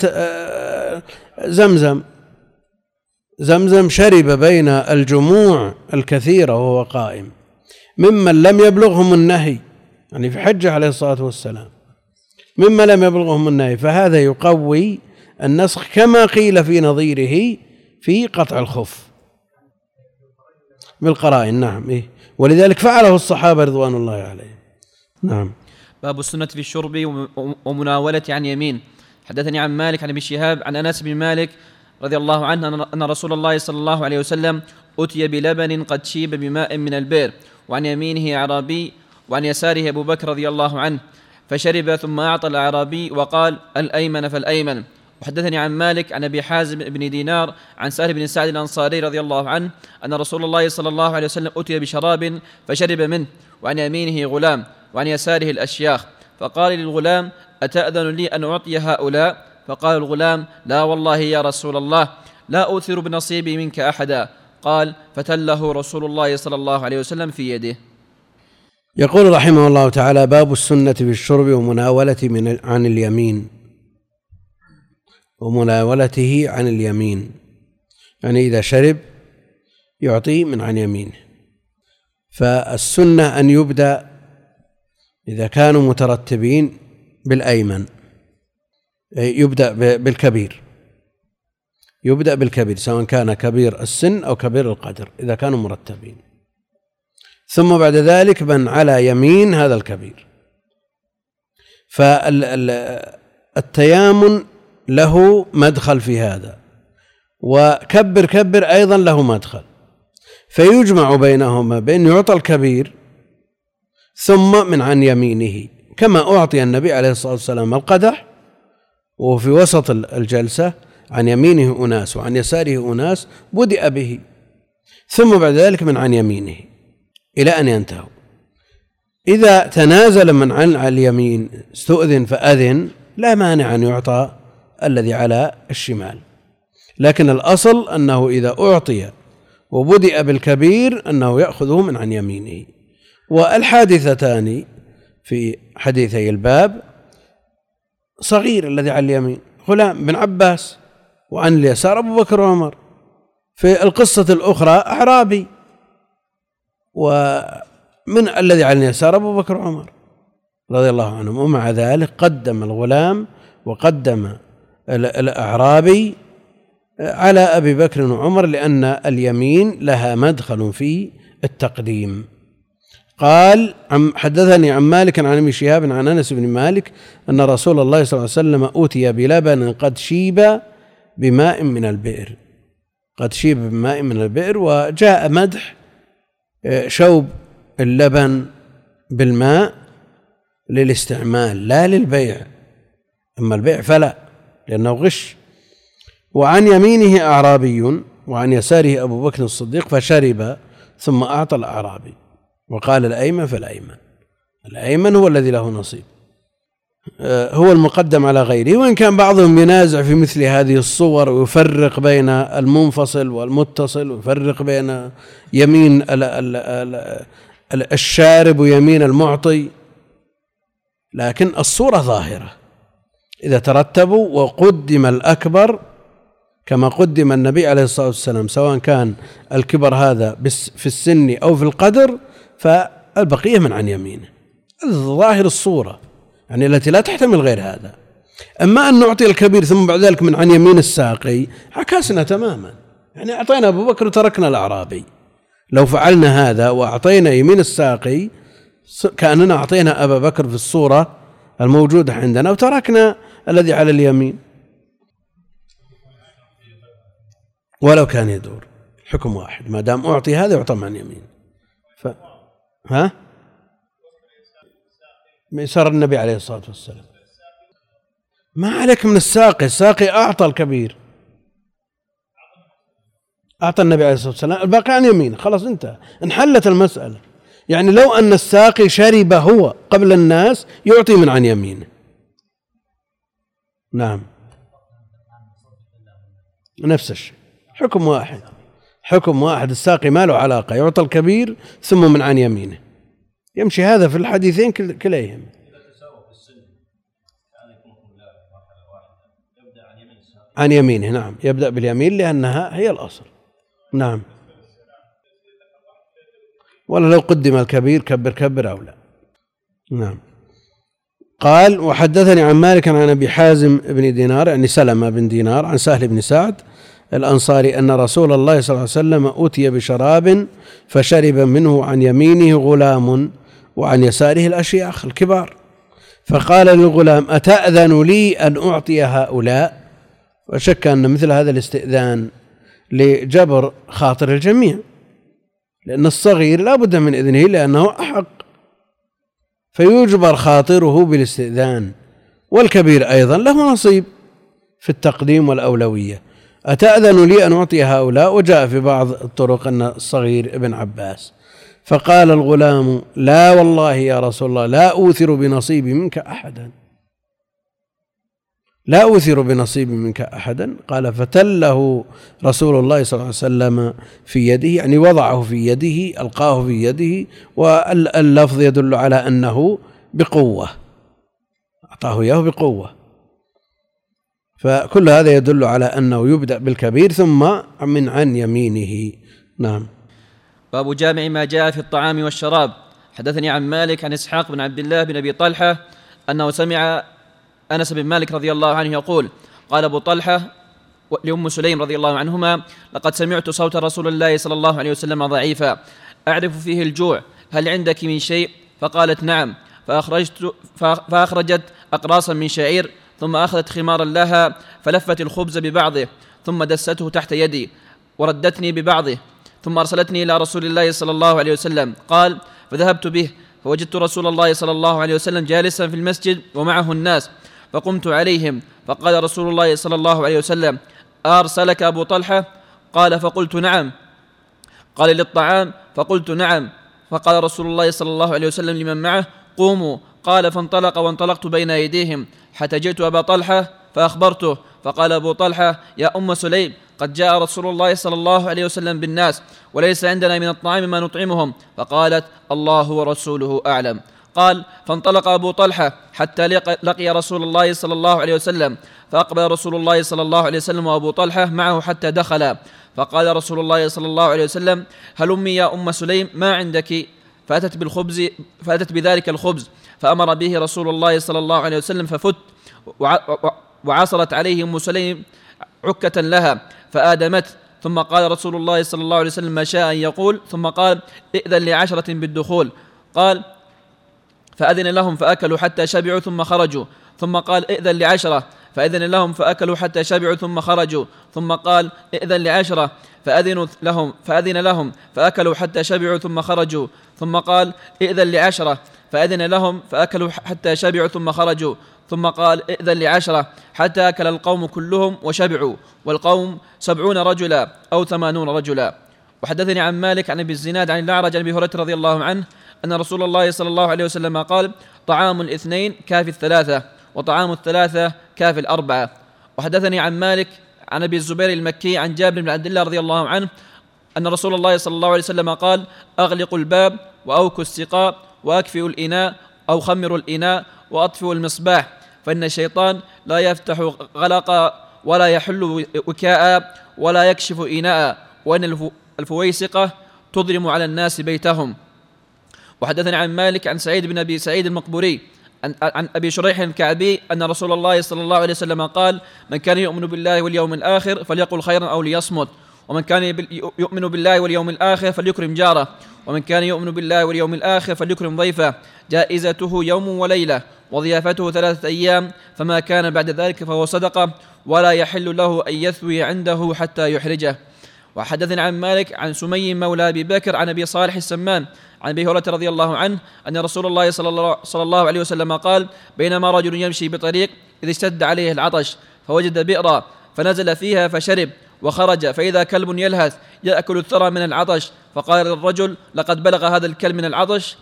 Speaker 1: زمزم شرب بين الجموع الكثيرة وهو قائم ممن لم يبلغهم النهي، يعني في حجه عليه الصلاة والسلام مما لم يبلغهم النهي، فهذا يقوي النسخ كما قيل في نظيره في قطع الخف بالقرائن. نعم، إيه؟ ولذلك فعله الصحابة رضوان الله عليهم. نعم.
Speaker 2: باب السنة في الشرب ومناولة عن يمين. حدثني عن مالك عن ابن شهاب عن أنس بن مالك رضي الله عنه أن رسول الله صلى الله عليه وسلم أتي بلبن قد شيب بماء من البئر، وعن يمينه أعرابي وعن يساره أبو بكر رضي الله عنه، فشرب ثم أعطى الأعرابي وقال الأيمن فالأيمن. وحدثني عن مالك عن أبي حازم بن دينار عن سهل بن سعد الأنصاري رضي الله عنه أن رسول الله صلى الله عليه وسلم أتي بشراب فشرب منه، وعن يمينه غلام وعن يساره الأشياخ، فقال للغلام أتأذن لي أن أعطي هؤلاء؟ فقال الغلام لا والله يا رسول الله لا أؤثر بنصيبي منك أحدا. قال فتله رسول الله صلى الله عليه وسلم في يده.
Speaker 1: يقول رحمه الله تعالى باب السنة في الشرب ومناولة عن اليمين، ومناولته عن اليمين يعني إذا شرب يعطي من عن يمينه. فالسنة أن يبدأ إذا كانوا مترتبين بالأيمن، يبدأ بالكبير يبدأ بالكبير سواء كان كبير السن أو كبير القدر إذا كانوا مرتبين، ثم بعد ذلك من على يمين هذا الكبير. فالتيامن له مدخل في هذا، وكبر كبر أيضا له مدخل، فيجمع بينهما بأن يعطى الكبير ثم من عن يمينه، كما أعطي النبي عليه الصلاة والسلام القدح وفي وسط الجلسة عن يمينه أناس وعن يساره أناس، بدأ به ثم بعد ذلك من عن يمينه إلى أن ينتهوا. إذا تنازل من عن اليمين استؤذن فأذن، لا مانع أن يعطى الذي على الشمال، لكن الأصل أنه إذا أعطي وبدأ بالكبير أنه يأخذه من عن يمينه. والحادثتان في حديثي الباب صغير الذي على اليمين غلام بن عباس، وعن اليسار أبو بكر وعمر. في القصة الأخرى أعرابي، ومن الذي على اليسار أبو بكر وعمر رضي الله عنهم، ومع ذلك قدم الغلام وقدم الأعرابي على أبي بكر وعمر، لأن اليمين لها مدخل في التقديم. قال حدثني عن مالك عن ابن شهاب عن أنس بن مالك أن رسول الله صلى الله عليه وسلم أوتي بلبن قد شيب بماء من البئر، قد شيب بماء من البئر، وجاء مدح شوب اللبن بالماء للاستعمال لا للبيع، أما البيع فلا لأنه غش. وعن يمينه أعرابي وعن يساره أبو بكر الصديق فشرب ثم أعطى الأعرابي، وقال الأيمن فالأيمن، الأيمن هو الذي له نصيب، هو المقدم على غيره. وإن كان بعضهم ينازع في مثل هذه الصور ويفرق بين المنفصل والمتصل، ويفرق بين يمين الشارب ويمين المعطي، لكن الصورة ظاهرة إذا ترتبوا وقدم الأكبر كما قدم النبي عليه الصلاة والسلام، سواء كان الكبر هذا في السن أو في القدر، فالبقية من عن يمينه. ظاهر الصورة يعني التي لا تحتمل غير هذا. أما أن نعطي الكبير ثم بعد ذلك من عن يمين الساقي، عكسنا تماما، يعني أعطينا أبو بكر وتركنا الأعرابي. لو فعلنا هذا وأعطينا يمين الساقي كأننا أعطينا أبا بكر في الصورة الموجودة عندنا وتركنا الذي على اليمين، ولو كان يدور حكم واحد، ما دام أعطي هذا يعطى عن يمين. ميسر النبي عليه الصلاة والسلام، ما عليك من الساقي، الساقي أعطى الكبير، أعطى النبي عليه الصلاة والسلام، الباقي عن يمين، خلاص انتهى، انحلت المسألة. يعني لو أن الساقي شرب هو قبل الناس يعطي من عن يمينه. نعم نفس الشيء، حكم واحد، حكم واحد، الساقي ما له علاقة، يعطى الكبير ثم من عن يمينه، يمشي هذا في الحديثين كليهم. عن يمينه، نعم، يبدأ باليمين لأنها هي الأصل. نعم، ولا لو قدم الكبير كبر أو لا. نعم. قال وحدثني عن مالك عن أبي حازم بن دينار يعني سلمة بن دينار عن سهل بن سعد الأنصاري أن رسول الله صلى الله عليه وسلم أوتي بشراب فشرب منه عن يمينه غلام وعن يساره الأشياخ الكبار، فقال للغلام أتأذن لي أن أعطي هؤلاء؟ وشك أن مثل هذا الاستئذان لجبر خاطر الجميع، لأن الصغير لا بد من إذنه لأنه أحق، فيجبر خاطره بالاستئذان، والكبير أيضا له نصيب في التقديم والأولوية. أتأذن لي أن أعطي هؤلاء؟ وجاء في بعض الطرق أن الصغير ابن عباس، فقال الغلام لا والله يا رسول الله لا أوثر بنصيبي منك أحدا، لا أوثر بنصيبي منك أحدا. قال فتله رسول الله صلى الله عليه وسلم في يده، يعني وضعه في يده، ألقاه في يده، واللفظ يدل على أنه بقوة، أعطاه إياه بقوة، فكل هذا يدل على أنه يبدأ بالكبير ثم من عن يمينه. نعم.
Speaker 2: باب جامع ما جاء في الطعام والشراب. حدثني عن مالك عن إسحاق بن عبد الله بن أبي طلحة أنه سمع أنس بن مالك رضي الله عنه يقول قال أبو طلحة لأم سليم رضي الله عنهما: لقد سمعت صوت رسول الله صلى الله عليه وسلم ضعيفا أعرف فيه الجوع، هل عندك من شيء؟ فقالت: نعم. فأخرجت أقراصا من شعير، ثم أخذت خمارا لها فلفت الخبز ببعضه، ثم دسته تحت يدي وردتني ببعضه، ثم أرسلتني إلى رسول الله صلى الله عليه وسلم. قال: فذهبت به فوجدت رسول الله صلى الله عليه وسلم جالسا في المسجد ومعه الناس، فقمت عليهم، فقال رسول الله صلى الله عليه وسلم: أرسلك أبو طلحة؟ قال: فقلت: نعم. قال: للطعام؟ فقلت: نعم. فقال رسول الله صلى الله عليه وسلم لمن معه: قوموا. قال: فانطلق وانطلقت بين أيديهم حتى جئت أبا طلحة فأخبرته، فقال أبو طلحة: يا أم سليم، قد جاء رسول الله صلى الله عليه وسلم بالناس وليس عندنا من الطعام ما نطعمهم. فقالت: الله ورسوله أعلم. قال: فانطلق أبو طلحة حتى لقي رسول الله صلى الله عليه وسلم، فأقبل رسول الله صلى الله عليه وسلم وأبو طلحة معه حتى دخلا، فقال رسول الله صلى الله عليه وسلم: هلمي يا أم سليم، ما عندك؟ فأتت بذلك الخبز، فأمر به رسول الله صلى الله عليه وسلم ففت، وعصرت عليه أم سليم عكة لها فآدمت، ثم قال رسول الله صلى الله عليه وسلم ما شاء أن يقول، ثم قال: ائذن ل10 بالدخول. قال: فأذن لهم فأكلوا حتى شبعوا ثم خرجوا، ثم قال: ائذن ل10، فأذن لهم فأكلوا حتى شبعوا ثم خرجوا، ثم قال: ائذن ل10، فأذن لهم فأكلوا حتى شبعوا ثم خرجوا، ثم قال: ائذن ل10، فأذن لهم فأكلوا حتى شبعوا ثم خرجوا، ثم قال: ائذن ل10، حتى أكل القوم كلهم وشبعوا، والقوم 70 رجلا أو 80 رجلا. وحدثني عن مالك عن أبي الزناد عن الأعرج عن أبي هريرة رضي الله عنه أن رسول الله صلى الله عليه وسلم قال: طعام الاثنين كافي الثلاثة، وطعام الثلاثة كافي الأربعة. وحدثني عن مالك عن أبي الزبير المكي عن جابر بن عبد الله رضي الله عنه أن رسول الله صلى الله عليه وسلم قال: أغلقوا الباب وأوكوا السقاء وأكفئوا الإناء أو خمروا الإناء وأطفئوا المصباح، فإن الشيطان لا يفتح غلقا ولا يحل وكاء ولا يكشف إناء، وأن الفويسقة تظلم على الناس بيتهم. وحدثني عن مالك عن سعيد بن أبي سعيد المقبوري عن أبي شريح الكعبي أن رسول الله صلى الله عليه وسلم قال: من كان يؤمن بالله واليوم الآخر فليقل خيرا أو ليصمت، ومن كان يؤمن بالله واليوم الآخر فليكرم جاره، ومن كان يؤمن بالله واليوم الآخر فليكرم ضيفه، جائزته يوم وليلة وضيافته 3 أيام، فما كان بعد ذلك فهو صدقة، ولا يحل له أن يثوي عنده حتى يحرجه. وحدثنا عن مالك عن سمي مولى أبي بكر عن أبي صالح السمان عن أبي هريرة رضي الله عنه أن رسول الله صلى الله عليه وسلم قال: بينما رجل يمشي بطريق إذ اشتد عليه العطش فوجد بئرا فنزل فيها فشرب، وخرج فإذا كلب يلهث يأكل الثرى من العطش، فقال للرجل: لقد بلغ هذا الكلب من العطش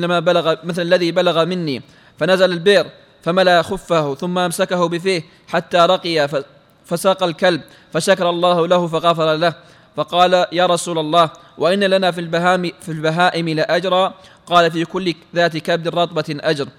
Speaker 2: مثل الذي بلغ مني، فنزل البئر فملأ خفه ثم أمسكه بفيه حتى رقي فساق الكلب، فشكر الله له فغفر له، فقال: يا رسول الله، وإن لنا في البهائم لأجرا؟ قال: في كل ذات كبد رطبة أجر.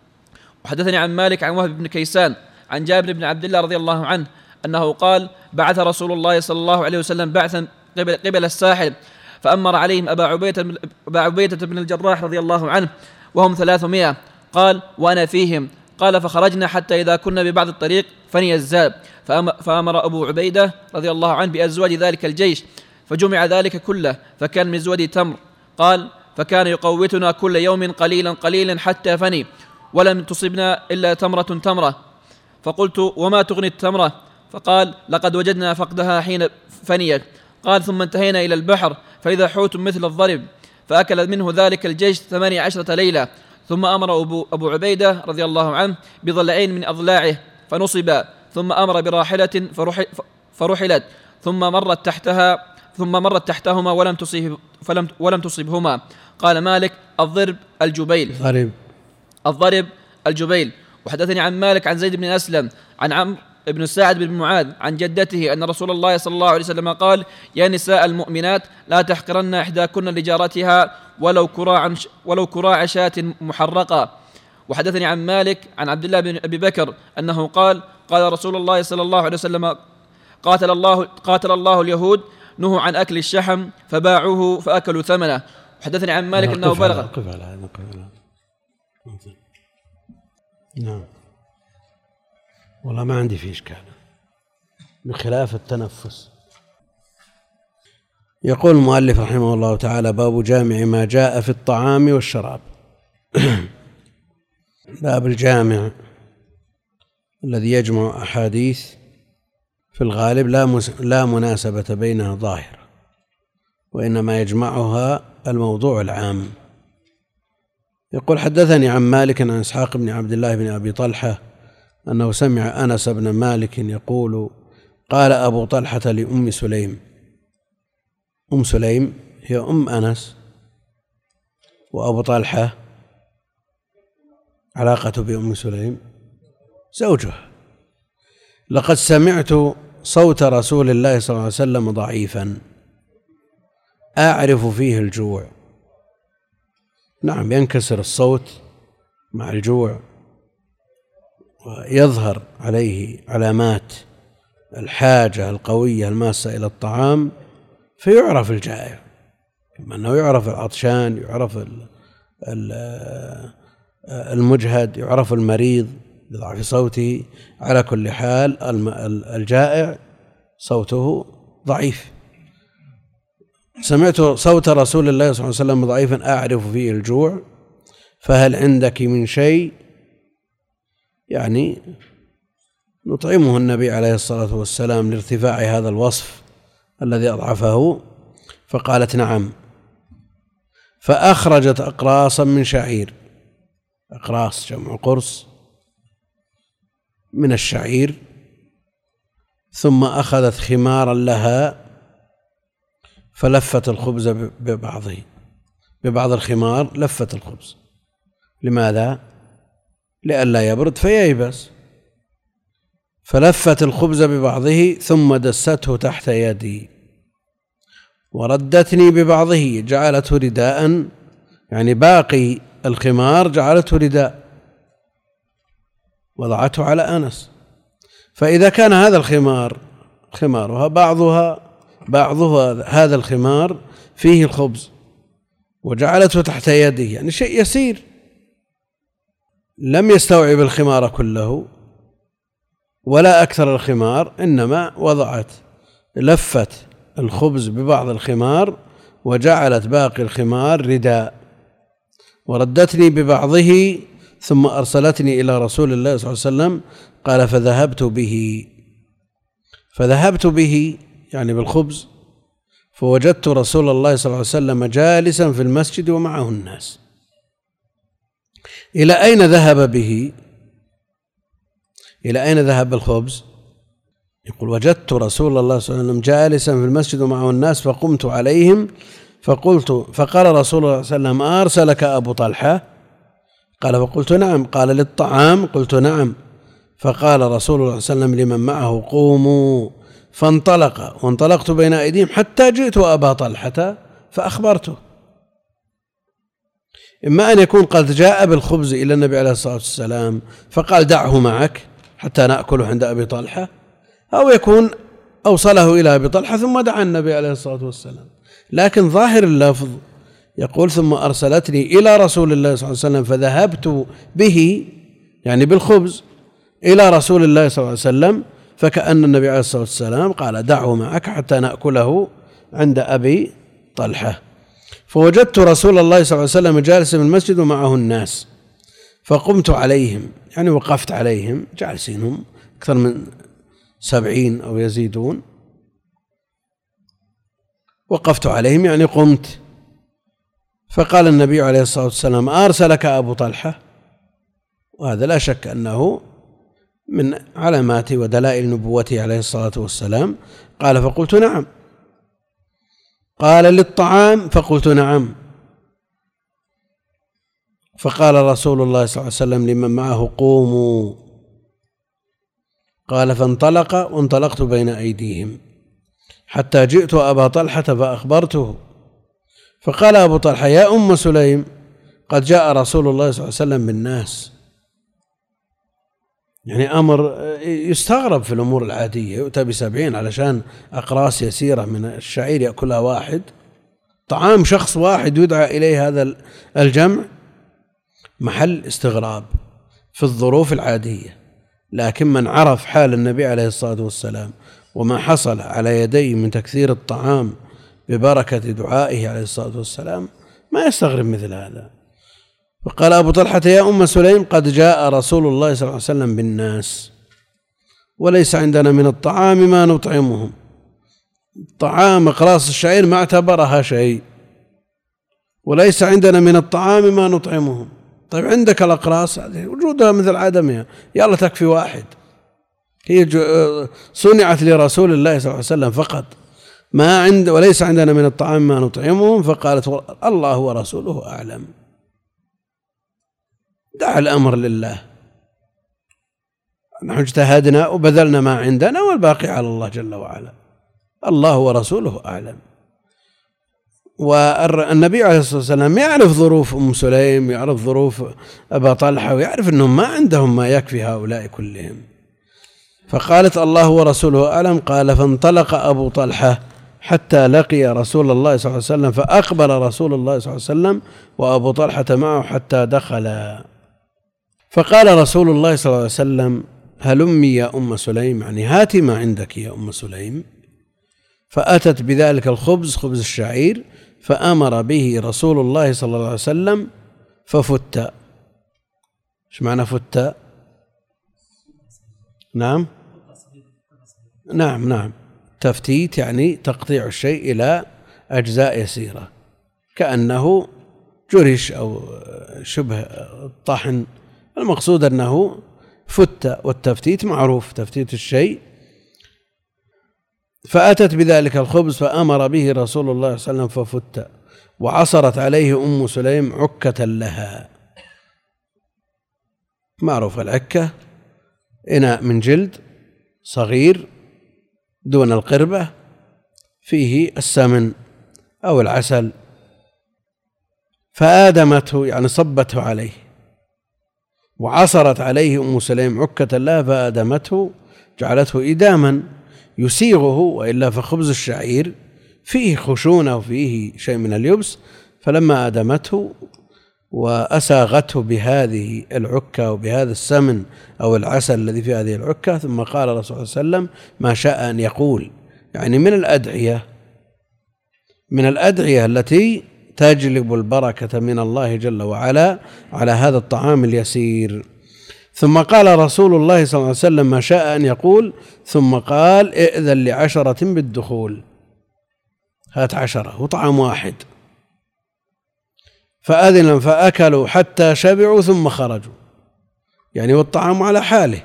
Speaker 2: وحدثني عن مالك عن وهب بن كيسان عن جابر بن عبد الله رضي الله عنه أنه قال: بعث رسول الله صلى الله عليه وسلم بعثا قبل الساحل، فأمر عليهم أبا عبيدة بن الجراح رضي الله عنه وهم 300. قال: وأنا فيهم. قال: فخرجنا حتى إذا كنا ببعض الطريق فني الزاب، فأمر أبو عبيدة رضي الله عنه بأزواج ذلك الجيش، فجمع ذلك كله، فكان من زود تمر. قال: فكان يقوتنا كل يوم قليلا قليلا حتى فني، ولم تصبنا إلا تمرة. فقلت: وما تغني التمرة؟ فقال: لقد وجدنا فقدها حين فنيت. قال: ثم انتهينا إلى البحر فإذا حوت مثل الضرب، فأكل منه ذلك الجيش 18 ليلة، ثم أمر أبو عبيدة رضي الله عنه بضلعين من أضلاعه فنصبا، ثم أمر براحلة فرحلت، ثم مرت تحتهما ولم تصبهما. قال مالك: الضرب الجبيل. وحدثني عن مالك عن زيد بن أسلم عن عمرو بن سعد بن معاذ عن جدته أن رسول الله صلى الله عليه وسلم قال: يا نساء المؤمنات، لا تحقرن إحداكن لجارتها ولو كراع شاة محرقة. وحدثني عن مالك عن عبد الله بن أبي بكر أنه قال: قال رسول الله صلى الله عليه وسلم: قاتل الله اليهود، نهوا عن أكل الشحم فباعوه فأكلوا ثمنه. وحدثني عن مالك أنه بلغ.
Speaker 1: نعم، والله ما عندي فيه إشكال. بخلاف التنفس. يقول المؤلف رحمه الله تعالى: باب جامع ما جاء في الطعام والشراب. باب الجامع الذي يجمع أحاديث في الغالب لا مناسبة بينها ظاهرة، وإنما يجمعها الموضوع العام. يقول: حدثني عن مالك عن إسحاق بن عبد الله بن أبي طلحة أنه سمع أنس بن مالك يقول: قال أبو طلحة لأم سليم. أم سليم هي أم أنس، وأبو طلحة علاقته بأم سليم زوجها: لقد سمعت صوت رسول الله صلى الله عليه وسلم ضعيفا أعرف فيه الجوع. نعم، ينكسر الصوت مع الجوع ويظهر عليه علامات الحاجة القوية الماسة إلى الطعام، فيعرف الجائع، كما أنه يعرف العطشان، يعرف المجهد، يعرف المريض بضعف صوته. على كل حال الجائع صوته ضعيف. سمعت صوت رسول الله صلى الله عليه وسلم ضعيفا أعرف فيه الجوع، فهل عندك من شيء؟ يعني نطعمه النبي عليه الصلاة والسلام لارتفاع هذا الوصف الذي أضعفه. فقالت: نعم. فأخرجت أقراصا من شعير، أقراص جمع قرص من الشعير، ثم أخذت خمارا لها فلفت الخبز ببعض الخمار، لفت الخبز. لماذا؟ لئلا يبرد فييبس. فلفت الخبز ببعضه ثم دسته تحت يدي وردتني ببعضه، جعلته رداء، يعني باقي الخمار جعلته رداء وضعته على أنس. فإذا كان هذا الخمار خمارها بعضها هذا الخمار فيه الخبز وجعلته تحت يده، يعني شيء يسير، لم يستوعب الخمار كله ولا أكثر الخمار، إنما لفت الخبز ببعض الخمار وجعلت باقي الخمار رداء وردتني ببعضه ثم أرسلتني إلى رسول الله صلى الله عليه وسلم. قال: فذهبت به يعني بالخبز، فوجدت رسول الله صلى الله عليه وسلم جالسا في المسجد ومعه الناس. إلى أين ذهب به؟ إلى أين ذهب الخبز؟ يقول: وجدت رسول الله صلى الله عليه وسلم جالسا في المسجد ومعه الناس فقمت عليهم فقال رسول الله صلى الله عليه وسلم: أرسلك أبو طلحة؟ قال: فقلت: نعم. قال: للطعام؟ قلت: نعم. فقال رسول الله صلى الله عليه وسلم لمن معه: قوموا. فانطلق وانطلقت بين أيديهم حتى جئت أبا طلحة فأخبرته. إما أن يكون قد جاء بالخبز إلى النبي عليه الصلاة والسلام فقال: دعه معك حتى نأكله عند أبي طلحة، أو يكون أوصله إلى أبي طلحة ثم دعا النبي عليه الصلاة والسلام. لكن ظاهر اللفظ يقول: ثم أرسلتني إلى رسول الله صلى الله عليه وسلم فذهبت به، يعني بالخبز، إلى رسول الله صلى الله عليه وسلم، فكأن النبي عليه الصلاة والسلام قال: دعه معك حتى نأكله عند أبي طلحة. فوجدت رسول الله صلى الله عليه وسلم جالسا في المسجد ومعه الناس فقمت عليهم، يعني وقفت عليهم، جالسينهم أكثر من 70 أو يزيدون، وقفت عليهم يعني قمت. فقال النبي عليه الصلاة والسلام: أرسلك أبو طلحة؟ وهذا لا شك أنه من علامات ودلائل نبوته عليه الصلاة والسلام. قال: فقلت: نعم. قال: للطعام؟ فقلت: نعم. فقال رسول الله صلى الله عليه وسلم لمن معه: قوموا. قال: فانطلق وانطلقت بين أيديهم حتى جئت أبا طلحة فأخبرته. فقال أبو طلحة: يا أم سليم، قد جاء رسول الله صلى الله عليه وسلم بالناس. يعني أمر يستغرب في الأمور العادية، يؤتى ب70 علشان أقراص يسيرة من الشعير يأكلها واحد، طعام شخص واحد يدعى إليه هذا الجمع، محل استغراب في الظروف العادية. لكن من عرف حال النبي عليه الصلاة والسلام وما حصل على يديه من تكثير الطعام ببركة دعائه عليه الصلاة والسلام ما يستغرب مثل هذا. فقال أبو طلحة: يا أم سليم، قد جاء رسول الله صلى الله عليه وسلم بالناس وليس عندنا من الطعام ما نطعمهم. طعام أقراص الشعير ما اعتبرها شيء، وليس عندنا من الطعام ما نطعمهم. طيب عندك الأقراص وجودها مثل عدمها، يلا تكفي واحد. هي صنعت لرسول الله صلى الله عليه وسلم فقط، وليس عندنا من الطعام ما نطعمهم. فقالت: الله ورسوله أعلم. دع الأمر لله، نحن اجتهدنا وبذلنا ما عندنا والباقي على الله جل وعلا، الله ورسوله أعلم. والنبي عليه الصلاة والسلام يعرف ظروف أم سليم، يعرف ظروف أبا طلحة، ويعرف أنهم ما عندهم ما يكفي هؤلاء كلهم. فقالت: الله ورسوله أعلم. قال: فانطلق أبو طلحة حتى لقي رسول الله صلى الله عليه وسلم، فأقبل رسول الله صلى الله عليه وسلم وأبو طلحة معه حتى دخل. فقال رسول الله صلى الله عليه وسلم: هلمي يا أم سليم، يعني هاتي ما عندك يا أم سليم. فأتت بذلك الخبز، خبز الشعير، فأمر به رسول الله صلى الله عليه وسلم ففت. ايش معنى فت؟ نعم تفتيت يعني تقطيع الشيء إلى أجزاء يسيرة، كأنه جرش أو شبه الطحن. المقصود أنه فت، والتفتيت معروف، تفتيت الشيء. فأتت بذلك الخبز فأمر به رسول الله صلى الله عليه وسلم ففت، وعصرت عليه أم سليم عكة لها. معروف العكة، إناء من جلد صغير دون القربة، فيه السمن أو العسل، فآدمته يعني صبته عليه، وعصرت عليه أم سليم عكة لها فآدمته، جعلته إداما يسيغه، وإلا فخبز الشعير فيه خشونة وفيه شيء من اليبس. فلما آدمته وأساغته بهذه العكة وبهذا السمن أو العسل الذي في هذه العكة، ثم قال الرسول صلى الله عليه وسلم ما شاء أن يقول، يعني من الأدعية التي تجلب البركة من الله جل وعلا على هذا الطعام اليسير. ثم قال رسول الله صلى الله عليه وسلم ما شاء أن يقول، ثم قال: ائذن ل10 بالدخول، هات 10 وطعام واحد. فأذن فأكلوا حتى شبعوا ثم خرجوا، يعني والطعام على حاله.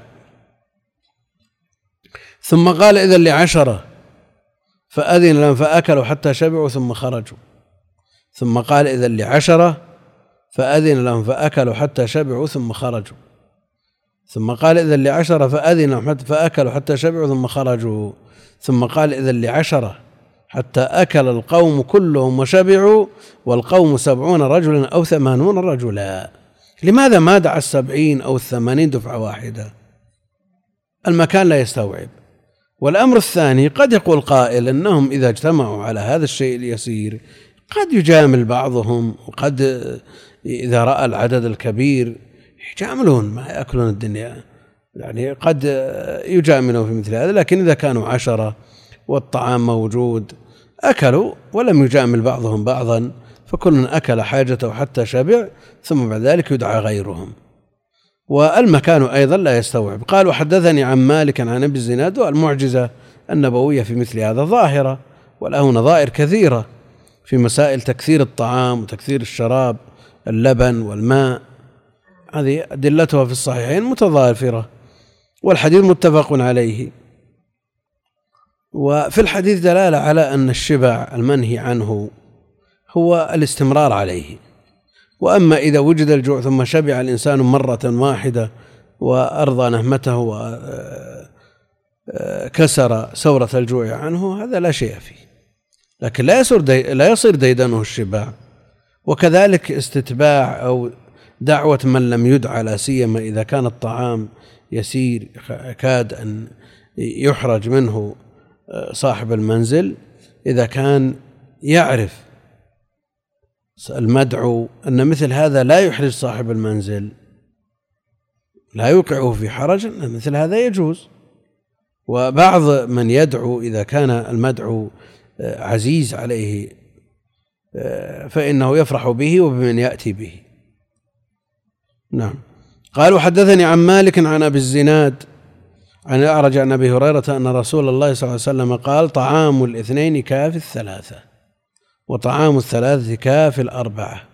Speaker 1: ثم قال: إذن ل10، فأذن لهم فأكلوا حتى شبعوا ثم خرجوا. ثم قال: إذن ل10، فأذن لهم فأكلوا حتى شبعوا ثم خرجوا. ثم قال: إذن ل10، فأذن لهم فأكلوا حتى شبعوا ثم خرجوا. ثم قال: إذن ل10، حتى أكل القوم كلهم وشبعوا، والقوم 70 رجلا أو 80 رجلا. لماذا ما دعا 70 أو 80 دفعة واحدة؟ المكان لا يستوعب. والأمر الثاني، قد يقول قائل أنهم إذا اجتمعوا على هذا الشيء اليسير قد يجامل بعضهم، وقد إذا رأى العدد الكبير يجاملون، ما يأكلون الدنيا، يعني قد يجاملون في مثل هذا. لكن إذا كانوا 10 والطعام موجود أكلوا ولم يجامل بعضهم بعضا، فكل أكل حاجته حتى شبع، ثم بعد ذلك يدعى غيرهم. والمكان أيضا لا يستوعب. قال: وحدثني عن مالك عن أبي الزناد. المعجزة النبوية في مثل هذا ظاهرة، وله نظائر كثيرة في مسائل تكثير الطعام وتكثير الشراب، اللبن والماء، هذه أدلتها في الصحيحين متضافرة، والحديث متفق عليه. وفي الحديث دلالة على أن الشبع المنهي عنه هو الاستمرار عليه. وأما إذا وجد الجوع ثم شبع الإنسان مرة واحدة وأرضى نهمته وكسر سورة الجوع عنه، هذا لا شيء فيه، لكن لا يصير ديدنه الشبع. وكذلك استتباع أو دعوة من لم يدعى، لا سيما إذا كان الطعام يسير كاد أن يحرج منه صاحب المنزل، إذا كان يعرف المدعو أن مثل هذا لا يحرج صاحب المنزل، لا يوقعه في حرج، أن مثل هذا يجوز. وبعض من يدعو إذا كان المدعو عزيز عليه فإنه يفرح به وبمن يأتي به. نعم. قالوا حدثني عن مالك عن أبي الزناد عن الأعرج عن أبي هريرة أن رسول الله صلى الله عليه وسلم قال طعام الاثنين كافي الثلاثة وطعام الثلاثة كافي الأربعة.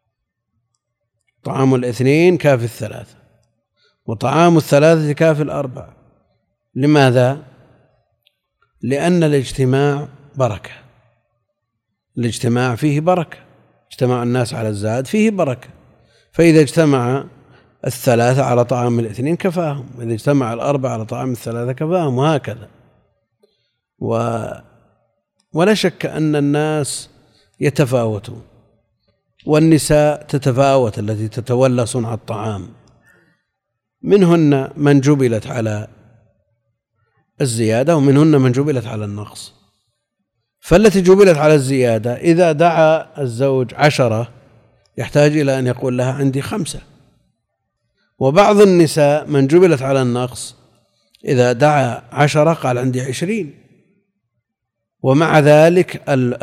Speaker 1: طعام الاثنين كافي الثلاثة وطعام الثلاثة كافي الأربعة. لماذا؟ لأن الاجتماع بركة، الاجتماع فيه بركة، اجتماع الناس على الزاد فيه بركة، فإذا اجتمع الثلاثة على طعام الاثنين كفاهم، وإذا اجتمع الأربعة على طعام الثلاثة كفاهم، وهكذا. ولا شك أن الناس يتفاوتون، والنساء تتفاوت التي تتولى صنع الطعام، منهن من جبلت على الزيادة ومنهن من جبلت على النقص. فالتي جبلت على الزيادة إذا دعا الزوج 10 يحتاج إلى أن يقول لها عندي 5. وبعض النساء من جبلت على النقص إذا دعا 10 قال عندي 20. ومع ذلك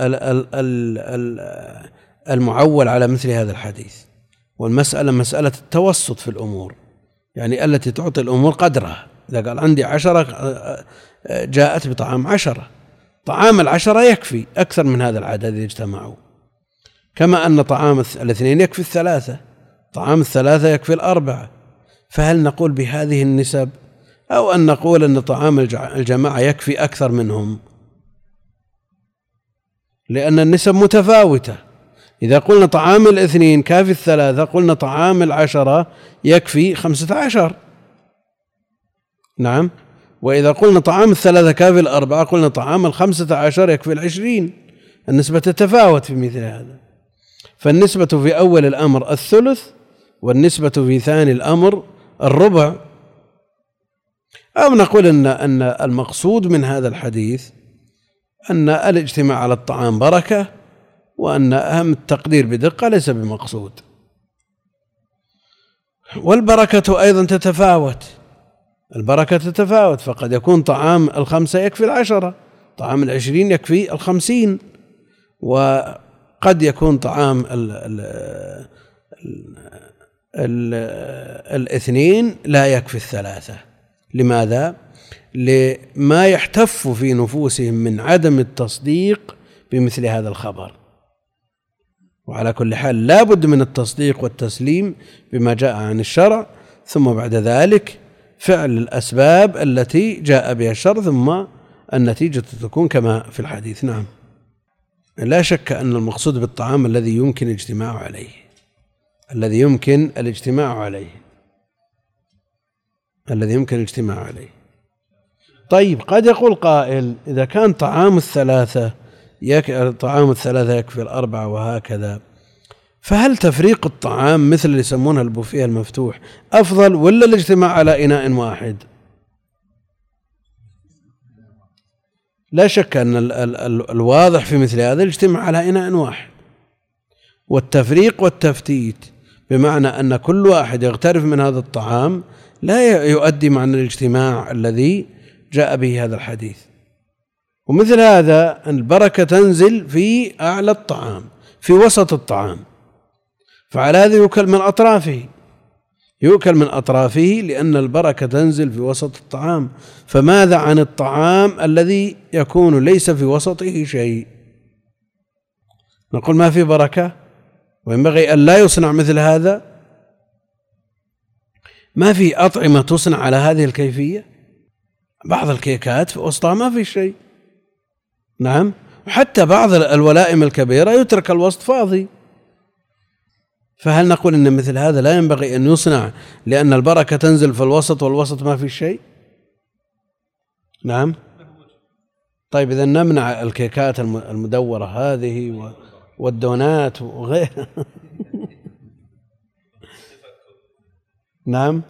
Speaker 1: المعول على مثل هذا الحديث، والمسألة مسألة التوسط في الأمور، يعني التي تعطي الأمور قدرها. إذا قال عندي 10 جاءت بطعام 10، طعام 10 يكفي أكثر من هذا العدد إذا اجتمعوا، كما أن طعام الاثنين يكفي الثلاثة، طعام الثلاثة يكفي الأربعة. فهل نقول بهذه النسب أو أن نقول أن طعام الجماعة يكفي أكثر منهم؟ لأن النسب متفاوتة. إذا قلنا طعام الاثنين كافي الثلاثة قلنا طعام 10 يكفي 15. نعم. وإذا قلنا طعام الثلاثة كافي الأربعة قلنا طعام 15 يكفي 20. النسبة تتفاوت في مثل هذا. فالنسبة في أول الأمر الثلث، والنسبة في ثاني الأمر الربع. أو نقول أن المقصود من هذا الحديث أن الاجتماع على الطعام بركة، وأن أهم التقدير بدقة ليس بمقصود. والبركة أيضا تتفاوت، البركة تتفاوت، فقد يكون طعام 5 يكفي 10، طعام 20 يكفي 50، وقد يكون طعام الاثنين لا يكفي الثلاثة. لماذا؟ لما يحتف في نفوسهم من عدم التصديق بمثل هذا الخبر. وعلى كل حال لا بد من التصديق والتسليم بما جاء عن الشرع، ثم بعد ذلك فعل الأسباب التي جاء بها الشرع، ثم النتيجة تكون كما في الحديث. نعم. لا شك أن المقصود بالطعام الذي يمكن الاجتماع عليه، الذي يمكن الاجتماع عليه، الذي يمكن الاجتماع عليه. طيب، قد يقول قائل إذا كان طعام الثلاثة يكفي الأربعة وهكذا، فهل تفريق الطعام مثل اللي يسمونها البوفيه المفتوح أفضل ولا الاجتماع على إناء واحد؟ لا شك أن الواضح في مثل هذا الاجتماع على إناء واحد، والتفريق والتفتيت بمعنى أن كل واحد يغترف من هذا الطعام لا يؤدي معنى الاجتماع الذي جاء به هذا الحديث. ومثل هذا البركة تنزل في أعلى الطعام، في وسط الطعام، فعلى هذا يؤكل من أطرافه، يؤكل من أطرافه لأن البركة تنزل في وسط الطعام. فماذا عن الطعام الذي يكون ليس في وسطه شيء؟ نقول ما في بركة، وينبغي أن لا يصنع مثل هذا. ما في أطعمة تصنع على هذه الكيفية، بعض الكيكات في وسطها ما في شيء. نعم. وحتى بعض الولائم الكبيرة يترك الوسط فاضي. فهل نقول إن مثل هذا لا ينبغي أن يصنع لأن البركة تنزل في الوسط والوسط ما في شيء؟ نعم. طيب، إذا نمنع الكيكات المدورة هذه والدونات وغيرها. نعم.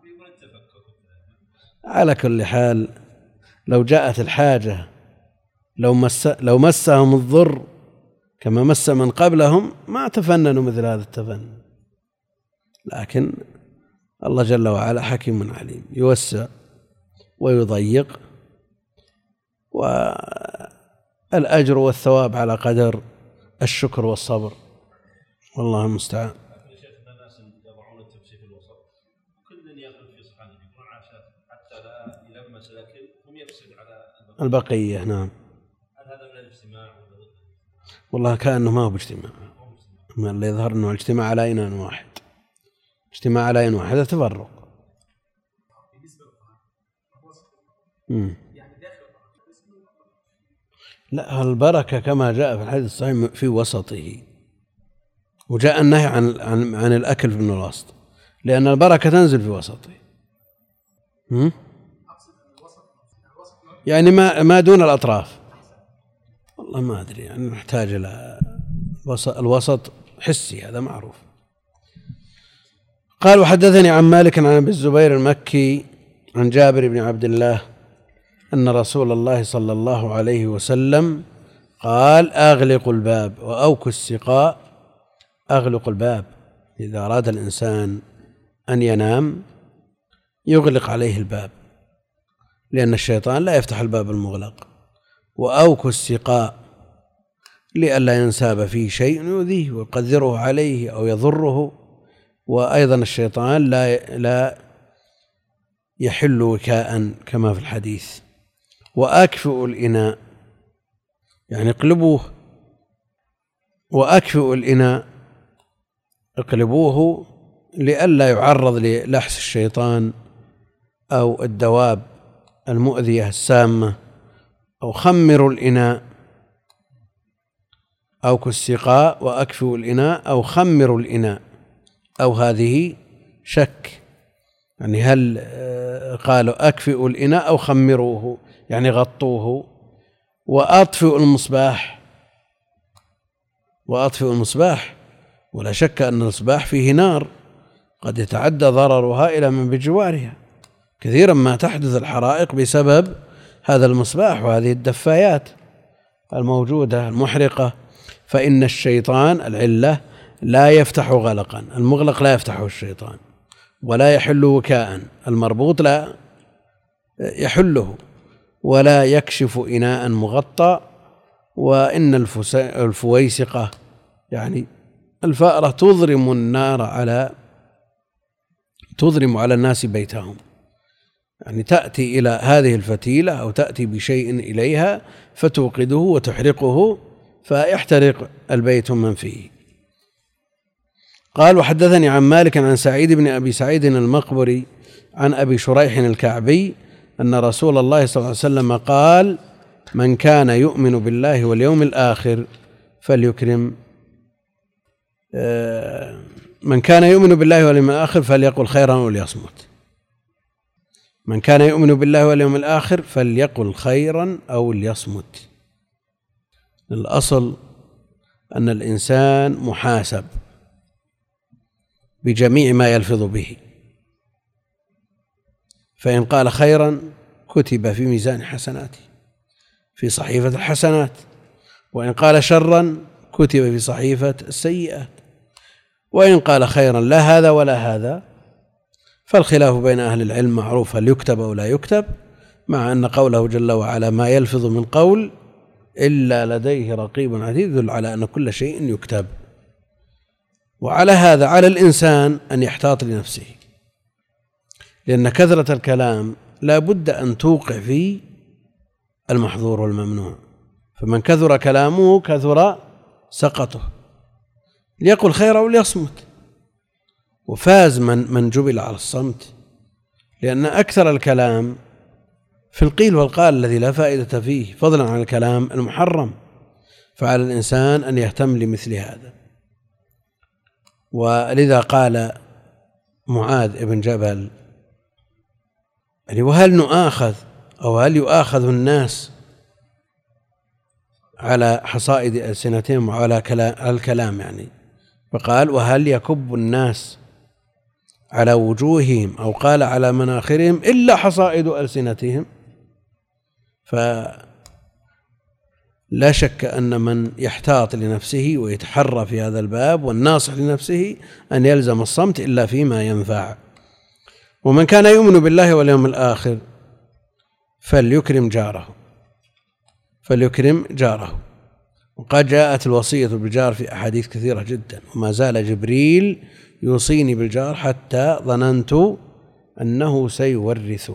Speaker 1: على كل حال لو جاءت الحاجة، لو مسهم الضر كما مس من قبلهم ما تفننوا مثل هذا التفنن. لكن الله جل وعلا حكيم عليم، يوسع ويضيق والأجر والثواب على قدر الشكر والصبر، والله المستعان. البقية نعم.
Speaker 3: هل هذا من الاجتماع؟
Speaker 1: والله كأنه ما هو باجتماع، اللي يظهر أنه الاجتماع على إنان واحد، اجتماع على إنان واحد، هذا تفرق. لا، البركة كما جاء في الحديث الصحيح في وسطه، وجاء النهي عن الأكل من الوسط، لأن البركة تنزل في وسطه. يعني ما دون الأطراف، والله ما أدري، يعني نحتاج إلى الوسط حسي، هذا معروف. قال: وحدثني عن مالك عن أبي الزبير المكي عن جابر بن عبد الله أن رسول الله صلى الله عليه وسلم قال: أغلقوا الباب وأوكوا السقاء. أغلق الباب، إذا أراد الإنسان أن ينام يغلق عليه الباب، لأن الشيطان لا يفتح الباب المغلق. وأوكوا السقاء، لئلا ينساب فيه شيء يؤذيه ويقدره عليه أو يضره. وأيضا الشيطان لا يحل وكاء كما في الحديث. وأكفئوا الإناء، يعني اقلبوه. وأكفئوا الإناء، اقلبوه لئلا يعرض للحس الشيطان أو الدواب المؤذية السامة. أو خمروا الإناء، أوكوا السقاء وأكفئوا الإناء أو خمروا الإناء، أو هذه شك، يعني هل قالوا أكفئوا الإناء أو خمروه يعني غطوه. وأطفئوا المصباح، وأطفئوا المصباح، ولا شك أن المصباح فيه نار قد يتعدى ضررها إلى من بجوارها. كثيرا ما تحدث الحرائق بسبب هذا المصباح وهذه الدفايات الموجودة المحرقة. فإن الشيطان العلة لا يفتح غلقا، المغلق لا يفتحه الشيطان، ولا يحل وكاء، المربوط لا يحله، ولا يكشف إناء مغطى. وإن الفويسقة يعني الفأرة تضرم على الناس بيتهم، يعني تأتي إلى هذه الفتيلة أو تأتي بشيء إليها فتوقده وتحرقه فيحترق البيت من فيه. قال: وحدثني عن مالك عن سعيد بن أبي سعيد المقبري عن أبي شريح الكعبي أن رسول الله صلى الله عليه وسلم قال: من كان يؤمن بالله واليوم الآخر فليكرم من كان يؤمن بالله واليوم الآخر فليقل خيرا وليصمت. من كان يؤمن بالله واليوم الآخر فليقل خيرا أو ليصمت. الأصل أن الإنسان محاسب بجميع ما يلفظ به، فإن قال خيرا كتب في ميزان حسناته في صحيفة الحسنات، وإن قال شرا كتب في صحيفة السيئات. وإن قال خيرا لا هذا ولا هذا، فالخلاف بين أهل العلم معروف، هل يكتب أو لا يكتب، مع أن قوله جل وعلا ما يلفظ من قول إلا لديه رقيب عتيد يدل على أن كل شيء يكتب. وعلى هذا على الإنسان أن يحتاط لنفسه، لأن كثرة الكلام لا بد أن توقع فيه المحظور والممنوع، فمن كثر كلامه كثر سقطه، ليقل خيرا وليصمت. وفاز من جبل على الصمت، لأن أكثر الكلام في القيل والقال الذي لا فائدة فيه، فضلا عن الكلام المحرم. فعلى الإنسان أن يهتم لمثل هذا. ولذا قال معاذ بن جبل: وهل نؤاخذ أو هل يؤاخذ الناس على حصائد ألسنتهم وعلى الكلام يعني؟ فقال: وهل يكب الناس على وجوههم أو قال على مناخرهم إلا حصائد ألسنتهم؟ فلا شك أن من يحتاط لنفسه ويتحرى في هذا الباب، والناصح لنفسه أن يلزم الصمت إلا فيما ينفع. ومن كان يؤمن بالله واليوم الآخر فليكرم جاره، فليكرم جاره. وقد جاءت الوصية بالجار في أحاديث كثيرة جدا، وما زال جبريل يوصيني بالجار حتى ظننت أنه سيورثه.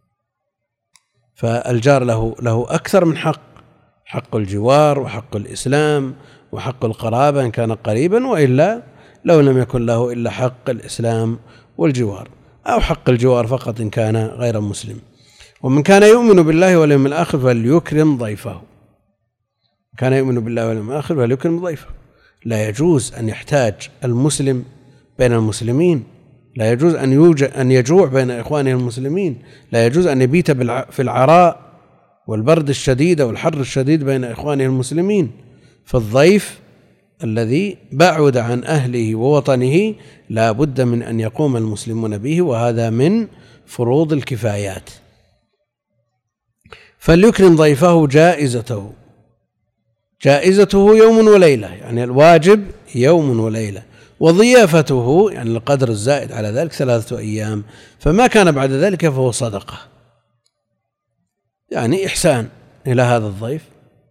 Speaker 1: فالجار له أكثر من حق: حق الجوار، وحق الإسلام، وحق القرابة إن كان قريبا، وإلا لو لم يكن له إلا حق الإسلام والجوار، أو حق الجوار فقط إن كان غير مسلم. ومن كان يؤمن بالله واليوم الآخر فليكرم ضيفه. كان يؤمن بالله واليوم الآخر فليكرم ضيفه. لا يجوز أن يحتاج المسلم بين المسلمين، لا يجوز أن يجوع بين إخوانه المسلمين، لا يجوز أن يبيت في العراء والبرد الشديد والحر الشديد بين إخوانه المسلمين. فالضيف الذي بعد عن أهله ووطنه لا بد من أن يقوم المسلمون به، وهذا من فروض الكفايات. فليكرم ضيفه جائزته يوم وليلة، يعني الواجب يوم وليلة، وضيافته يعني القدر الزائد على ذلك 3 أيام، فما كان بعد ذلك فهو صدقة، يعني إحسان إلى هذا الضيف.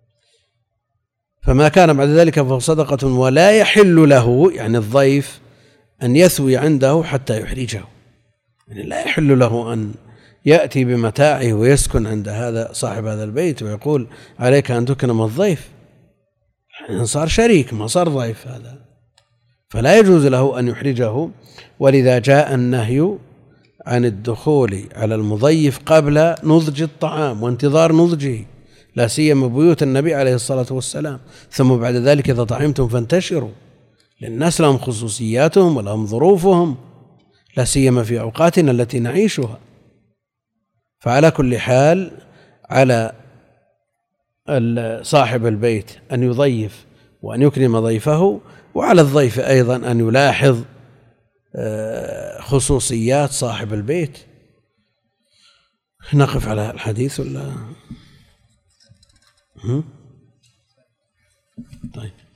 Speaker 1: فما كان بعد ذلك فهو صدقة. ولا يحل له، يعني الضيف، أن يثوي عنده حتى يحرجه، يعني لا يحل له أن يأتي بمتاعه ويسكن عند هذا صاحب هذا البيت ويقول عليك أن تكرم الضيف، يعني صار شريك ما صار ضيف هذا، فلا يجوز له أن يحرجه. ولذا جاء النهي عن الدخول على المضيف قبل نضج الطعام وانتظار نضجه، لا سيما بيوت النبي عليه الصلاة والسلام. ثم بعد ذلك إذا طعمتم فانتشروا، للناس لهم خصوصياتهم ولهم ظروفهم، لا سيما في أوقاتنا التي نعيشها. فعلى كل حال على صاحب البيت أن يضيف وأن يكرم ضيفه، وعلى الضيف أيضا أن يلاحظ خصوصيات صاحب البيت. نقف على الحديث ولا طيب.